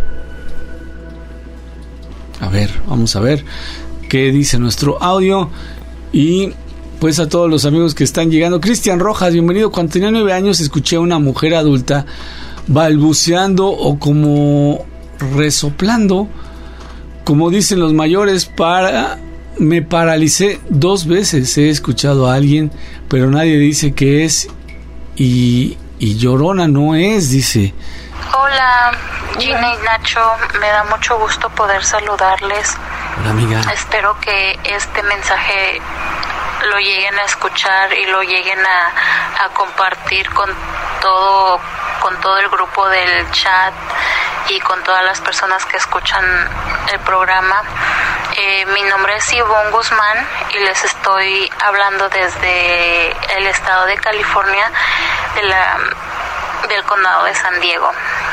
A ver, vamos a ver qué dice nuestro audio. Y pues a todos los amigos que están llegando. Cristian Rojas, bienvenido. Cuando tenía 9 años escuché a una mujer adulta balbuceando o como resoplando, como dicen los mayores, me paralicé 2 veces. He escuchado a alguien, pero nadie dice qué es y llorona no es, dice. Hola, Gina y Nacho, me da mucho gusto poder saludarles. Hola, amiga. Espero que este mensaje lo lleguen a escuchar y lo lleguen a compartir con todo el grupo del chat y con todas las personas que escuchan el programa. Mi nombre es Ivonne Guzmán y les estoy hablando desde el estado de California, del condado de San Diego.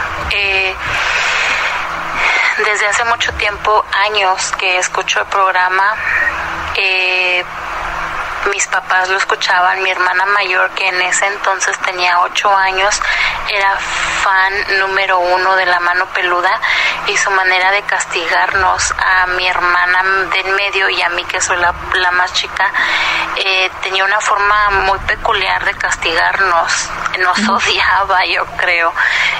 Desde hace mucho tiempo, años que escucho el programa. Mis papás lo escuchaban. Mi hermana mayor, que en ese entonces tenía 8 años, era fan número 1 de La Mano Peluda, y su manera de castigarnos a mi hermana de en medio y a mí, que soy la más chica, tenía una forma muy peculiar de castigarnos. Nos odiaba, yo creo.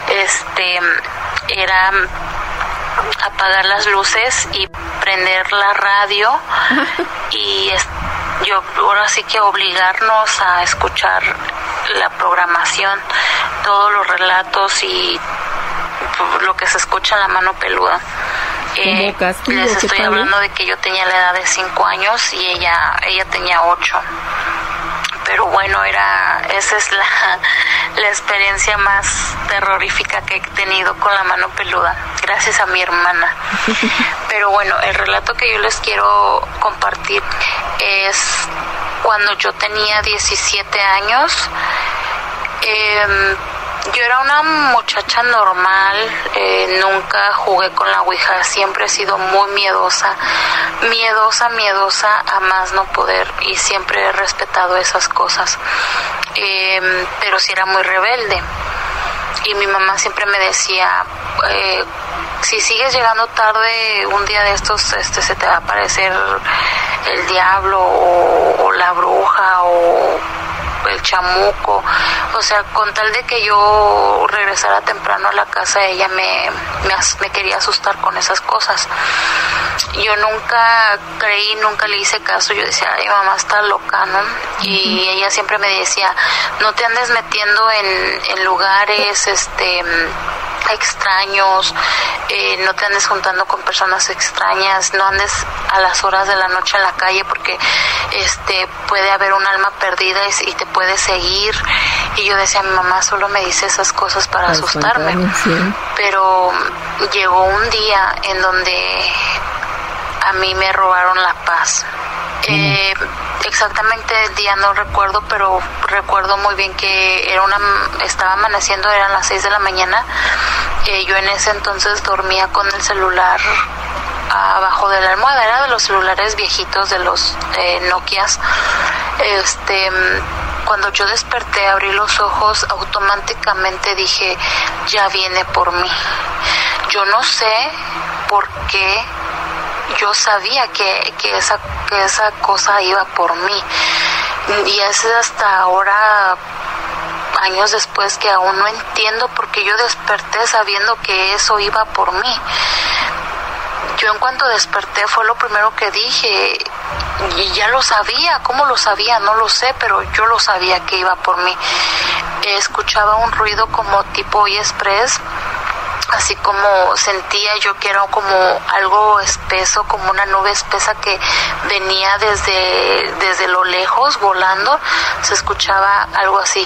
Era apagar las luces y prender la radio y yo ahora sí que obligarnos a escuchar la programación. todos los relatos y lo que se escucha en La Mano Peluda. Les estoy hablando de que yo tenía la edad de 5 años y ella tenía 8. Pero bueno, esa es la experiencia más terrorífica que he tenido con La Mano Peluda, gracias a mi hermana. Pero bueno, el relato que yo les quiero compartir es cuando yo tenía 17 años. Yo era una muchacha normal, nunca jugué con la ouija, siempre he sido muy miedosa a más no poder, y siempre he respetado esas cosas, pero sí era muy rebelde, y mi mamá siempre me decía, si sigues llegando tarde, un día de estos se te va a aparecer el diablo o la bruja o el chamuco. O sea, con tal de que yo regresara temprano a la casa, ella me quería asustar con esas cosas. Yo nunca creí, nunca le hice caso. Yo decía, ay, mamá está loca, ¿no? Y ella siempre me decía, no te andes metiendo en lugares extraños, no te andes juntando con personas extrañas, no andes a las horas de la noche en la calle porque puede haber un alma perdida y te puede seguir. Y yo decía, mi mamá solo me dice esas cosas para asustarme. Sí. Pero llegó un día en donde a mí me robaron la paz. Exactamente el día no recuerdo, pero recuerdo muy bien que estaba amaneciendo, eran las 6 de la mañana. Yo en ese entonces dormía con el celular abajo de la almohada, era de los celulares viejitos, de los Nokias. Cuando yo desperté, abrí los ojos, automáticamente dije, ya viene por mí. Yo no sé por qué, yo sabía que esa cosa iba por mí, y es hasta ahora, años después, que aún no entiendo por qué yo desperté sabiendo que eso iba por mí. Yo en cuanto desperté fue lo primero que dije, y ya lo sabía. ¿Cómo lo sabía? No lo sé, pero yo lo sabía que iba por mí. Escuchaba un ruido como tipo express, así como sentía yo que era como algo espeso, como una nube espesa que venía desde lo lejos volando. Se escuchaba algo así,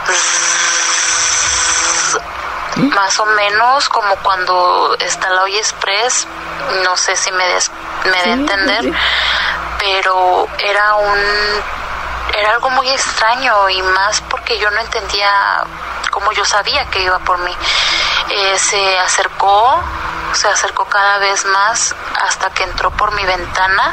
más o menos como cuando está la olla express. No sé si me de entender, pero era algo muy extraño, y más porque yo no entendía cómo yo sabía que iba por mí. Se acercó cada vez más hasta que entró por mi ventana,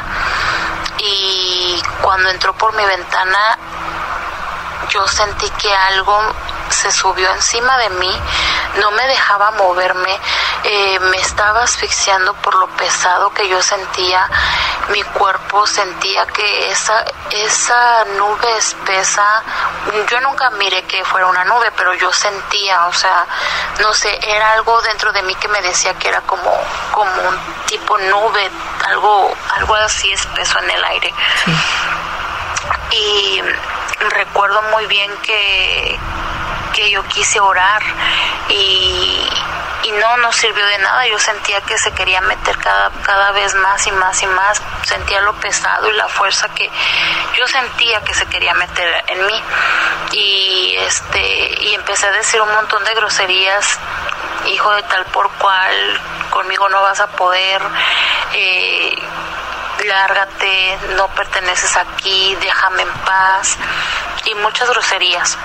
y cuando entró por mi ventana yo sentí que algo se subió encima de mí, no me dejaba moverme, me estaba asfixiando por lo pesado que yo sentía. Mi cuerpo sentía que esa nube espesa, yo nunca miré que fuera una nube, pero yo sentía, o sea, no sé, era algo dentro de mí que me decía que era como un tipo nube, algo así espeso en el aire. Sí. Y recuerdo muy bien que yo quise orar y no sirvió de nada. Yo sentía que se quería meter cada vez más y más y más. Sentía lo pesado y la fuerza que yo sentía que se quería meter en mí, y empecé a decir un montón de groserías: hijo de tal por cual, conmigo no vas a poder, lárgate, no perteneces aquí, déjame en paz, y muchas groserías.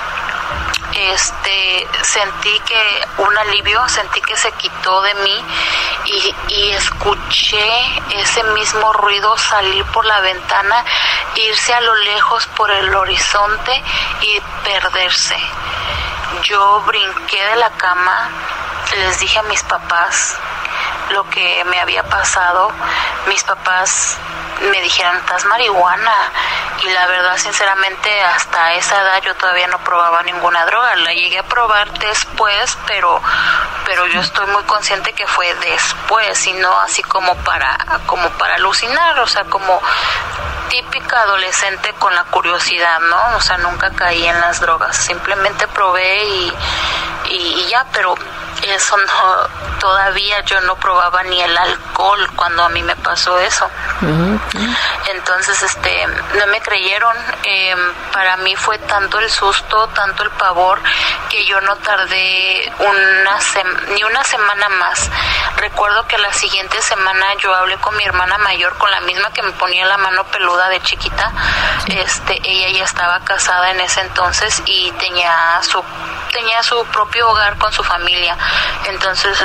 Sentí que un alivio, sentí que se quitó de mí, y escuché ese mismo ruido salir por la ventana, irse a lo lejos por el horizonte y perderse. Yo brinqué de la cama, les dije a mis papás lo que me había pasado. Mis papás me dijeron, ¿estás marihuana? Y la verdad, sinceramente, hasta esa edad yo todavía no probaba ninguna droga. La llegué a probar después, pero yo estoy muy consciente que fue después, y no así como para alucinar, o sea, como típica adolescente con la curiosidad, ¿no? O sea, nunca caí en las drogas, simplemente probé y ya, pero eso no, todavía yo no probaba ni el alcohol cuando a mí me pasó eso. Entonces, no me creyeron. Para mí fue tanto el susto, tanto el pavor, que yo no tardé ni una semana más. Recuerdo que la siguiente semana yo hablé con mi hermana mayor, con la misma que me ponía la mano peluda de chiquita. Ella ya estaba casada en ese entonces y tenía su propio hogar con su familia. Entonces,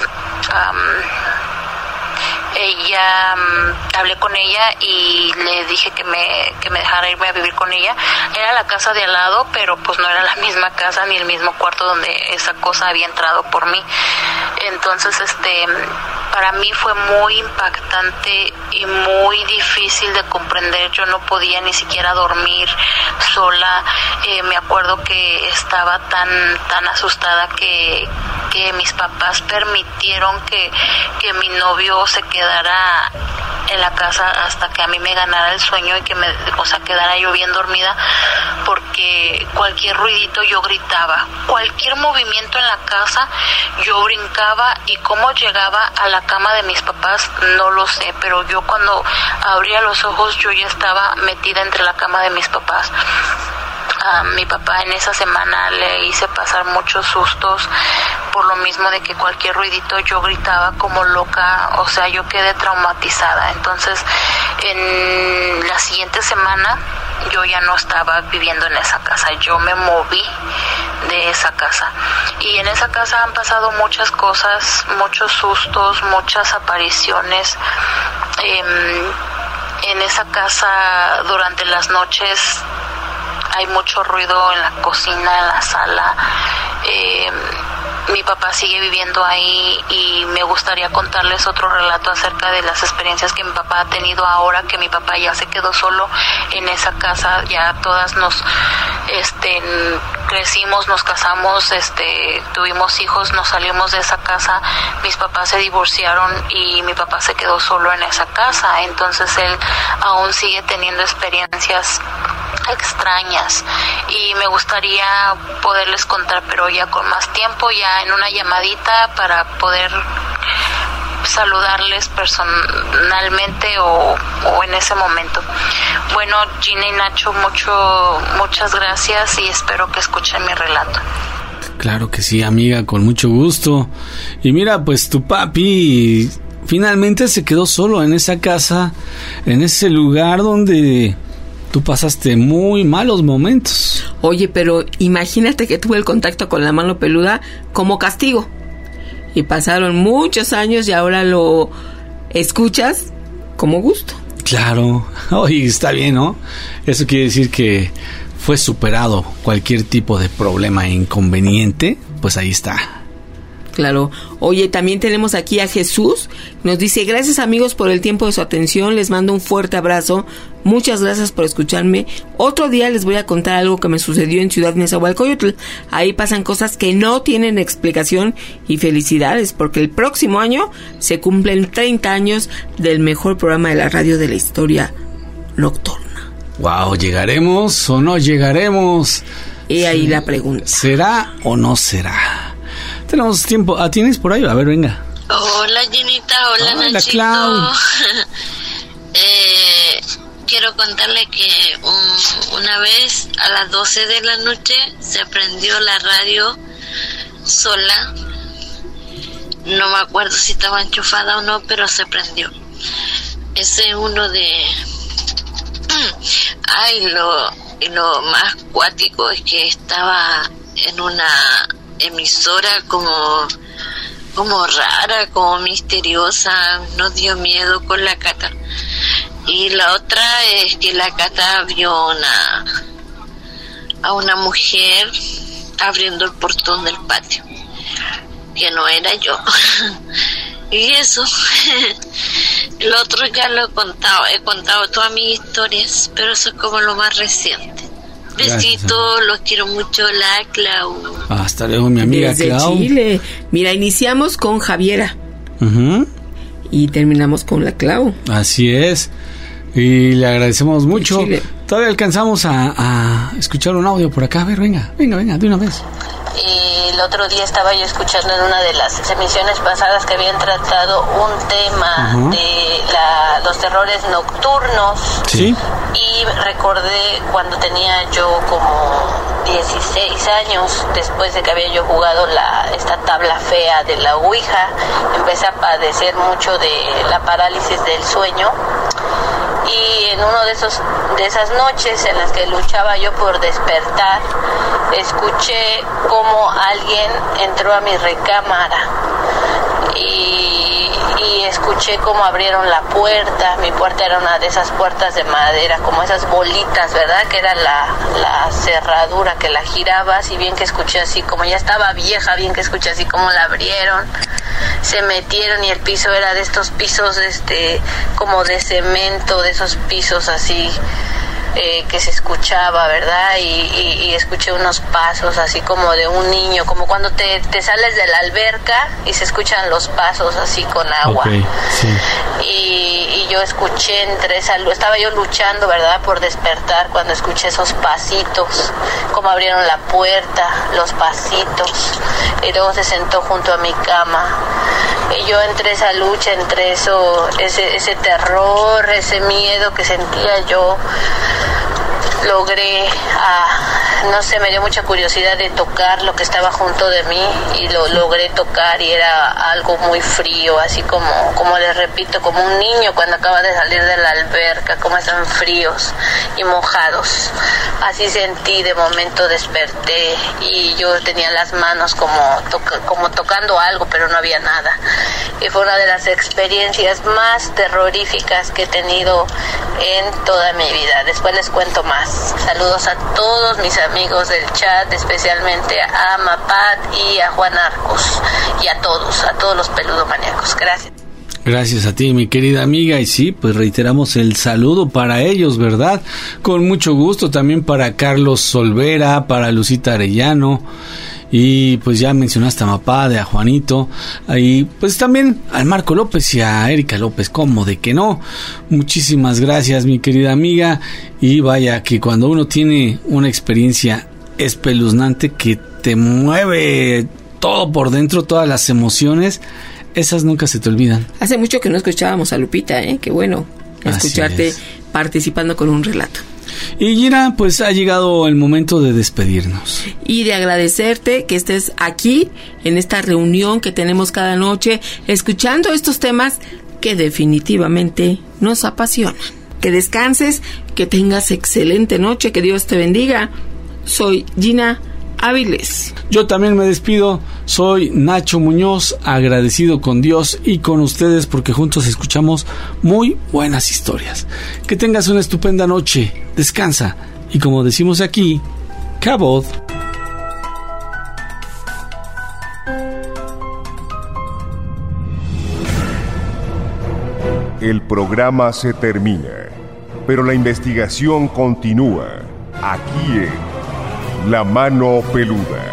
hablé con ella y le dije que me dejara irme a vivir con ella. Era la casa de al lado, pero pues no era la misma casa ni el mismo cuarto donde esa cosa había entrado por mí. Entonces, para mí fue muy impactante y muy difícil de comprender. Yo no podía ni siquiera dormir sola. Me acuerdo que estaba tan asustada que mis papás permitieron que mi novio se quedara en la casa hasta que a mí me ganara el sueño y quedara yo bien dormida, porque cualquier ruidito yo gritaba, cualquier movimiento en la casa yo brincaba, y cómo llegaba a la cama de mis papás no lo sé, pero yo cuando abría los ojos yo ya estaba metida entre la cama de mis papás. A mi papá en esa semana le hice pasar muchos sustos por lo mismo de que cualquier ruidito yo gritaba como loca, o sea, yo quedé traumatizada. Entonces, en la siguiente semana yo ya no estaba viviendo en esa casa, yo me moví de esa casa. Y en esa casa han pasado muchas cosas, muchos sustos, muchas apariciones. En esa casa durante las noches hay mucho ruido en la cocina, en la sala. Mi papá sigue viviendo ahí y me gustaría contarles otro relato acerca de las experiencias que mi papá ha tenido ahora que mi papá ya se quedó solo en esa casa. Ya todas nos crecimos, nos casamos, tuvimos hijos, nos salimos de esa casa. Mis papás se divorciaron y mi papá se quedó solo en esa casa. Entonces él aún sigue teniendo experiencias extrañas y me gustaría poderles contar, pero ya con más tiempo, ya en una llamadita, para poder saludarles personalmente o en ese momento. Bueno, Gina y Nacho, muchas gracias y espero que escuchen mi relato. Claro que sí, amiga, con mucho gusto. Y mira, pues tu papi finalmente se quedó solo en esa casa, en ese lugar donde tú pasaste muy malos momentos. Oye, pero imagínate que tuve el contacto con la mano peluda como castigo. Y pasaron muchos años y ahora lo escuchas como gusto. Claro. Oye, está bien, ¿no? Eso quiere decir que fue superado cualquier tipo de problema e inconveniente. Pues ahí está. Claro. Oye, también tenemos aquí a Jesús. Nos dice: gracias amigos por el tiempo de su atención. Les mando un fuerte abrazo. Muchas gracias por escucharme. Otro día les voy a contar algo que me sucedió en Ciudad Nezahualcóyotl. Ahí pasan cosas que no tienen explicación, y felicidades porque el próximo año se cumplen 30 años del mejor programa de la radio de la historia nocturna. Wow, ¿llegaremos o no llegaremos? Y ahí la pregunta: ¿será o no será? Tenemos tiempo. ¿Tienes por ahí? A ver, venga. Hola, Ginita. Hola, Nachito. Clau. Quiero contarle que una vez a las 12 de la noche se prendió la radio sola. No me acuerdo si estaba enchufada o no, pero se prendió. Ese es uno de... lo más cuático es que estaba en una emisora como rara, como misteriosa. Nos dio miedo con la Cata. Y la otra es que la Cata vio a una mujer abriendo el portón del patio, que no era yo. Y eso. El otro ya lo he contado todas mis historias, pero eso es como lo más reciente. Besitos, los quiero mucho, la Clau. Hasta luego, mi amiga desde Clau. Chile. Mira, iniciamos con Javiera. Uh-huh. Y terminamos con la Clau. Así es. Y le agradecemos mucho. Todavía alcanzamos a escuchar un audio por acá. A ver, venga, de una vez. El otro día estaba yo escuchando en una de las emisiones pasadas que habían tratado un tema de los terrores nocturnos. Sí. Y recordé cuando tenía yo como 16 años, después de que había yo jugado esta tabla fea de la Ouija, empecé a padecer mucho de la parálisis del sueño. Y en uno de esas noches en las que luchaba yo por despertar, escuché cómo alguien entró a mi recámara y escuché cómo abrieron la puerta. Mi puerta era una de esas puertas de madera, como esas bolitas, ¿verdad? Que era la cerradura que la girabas, y bien que escuché así, como ya estaba vieja, bien que escuché así como la abrieron. Se metieron y el piso era de estos pisos como de cemento, de esos pisos así que se escuchaba, ¿verdad? Y escuché unos pasos así como de un niño, como cuando te sales de la alberca y se escuchan los pasos así con agua. Okay, sí. Y yo escuché estaba yo luchando, ¿verdad?, por despertar, cuando escuché esos pasitos, como abrieron la puerta, los pasitos, y luego se sentó junto a mi cama. Y yo entre esa lucha, entre ese terror, ese miedo que sentía yo, logré, no sé, me dio mucha curiosidad de tocar lo que estaba junto de mí, y lo logré tocar, y era algo muy frío, así como les repito, como un niño cuando acaba de salir de la alberca, como están fríos y mojados. Así sentí, de momento desperté y yo tenía las manos como tocando algo, pero no había nada. Y fue una de las experiencias más terroríficas que he tenido en toda mi vida. Después les cuento más. Saludos a todos mis amigos del chat, especialmente a Mapat y a Juan Arcos, y a todos los peludomaníacos. Gracias. Gracias a ti, mi querida amiga. Y sí, pues reiteramos el saludo para ellos, ¿verdad? Con mucho gusto también para Carlos Solvera, para Lucita Arellano. Y pues ya mencionaste a Mapade, a Juanito, y pues también al Marco López y a Erika López, ¿cómo de que no? Muchísimas gracias, mi querida amiga. Y vaya que cuando uno tiene una experiencia espeluznante que te mueve todo por dentro, todas las emociones, esas nunca se te olvidan. Hace mucho que no escuchábamos a Lupita, qué bueno escucharte participando con un relato. Y Gira, pues ha llegado el momento de despedirnos. Y de agradecerte que estés aquí en esta reunión que tenemos cada noche, escuchando estos temas que definitivamente nos apasionan. Que descanses, que tengas excelente noche, que Dios te bendiga. Soy Gina Áviles. Yo también me despido, soy Nacho Muñoz, agradecido con Dios y con ustedes porque juntos escuchamos muy buenas historias. Que tengas una estupenda noche, descansa y como decimos aquí, Cabot. El programa se termina, pero la investigación continúa aquí en La Mano Peluda.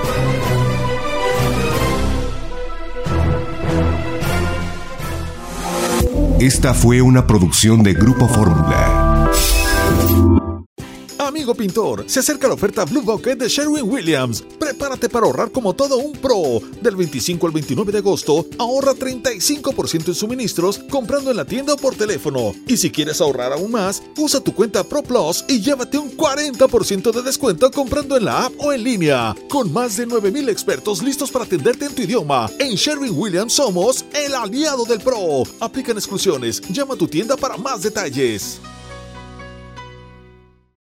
Esta fue una producción de Grupo Fórmula. Amigo pintor, se acerca la oferta Blue Bucket de Sherwin-Williams. Prepárate para ahorrar como todo un pro. Del 25 al 29 de agosto, ahorra 35% en suministros comprando en la tienda o por teléfono. Y si quieres ahorrar aún más, usa tu cuenta Pro Plus y llévate un 40% de descuento comprando en la app o en línea. Con más de 9,000 expertos listos para atenderte en tu idioma, en Sherwin-Williams somos el aliado del pro. Aplican exclusiones. Llama a tu tienda para más detalles.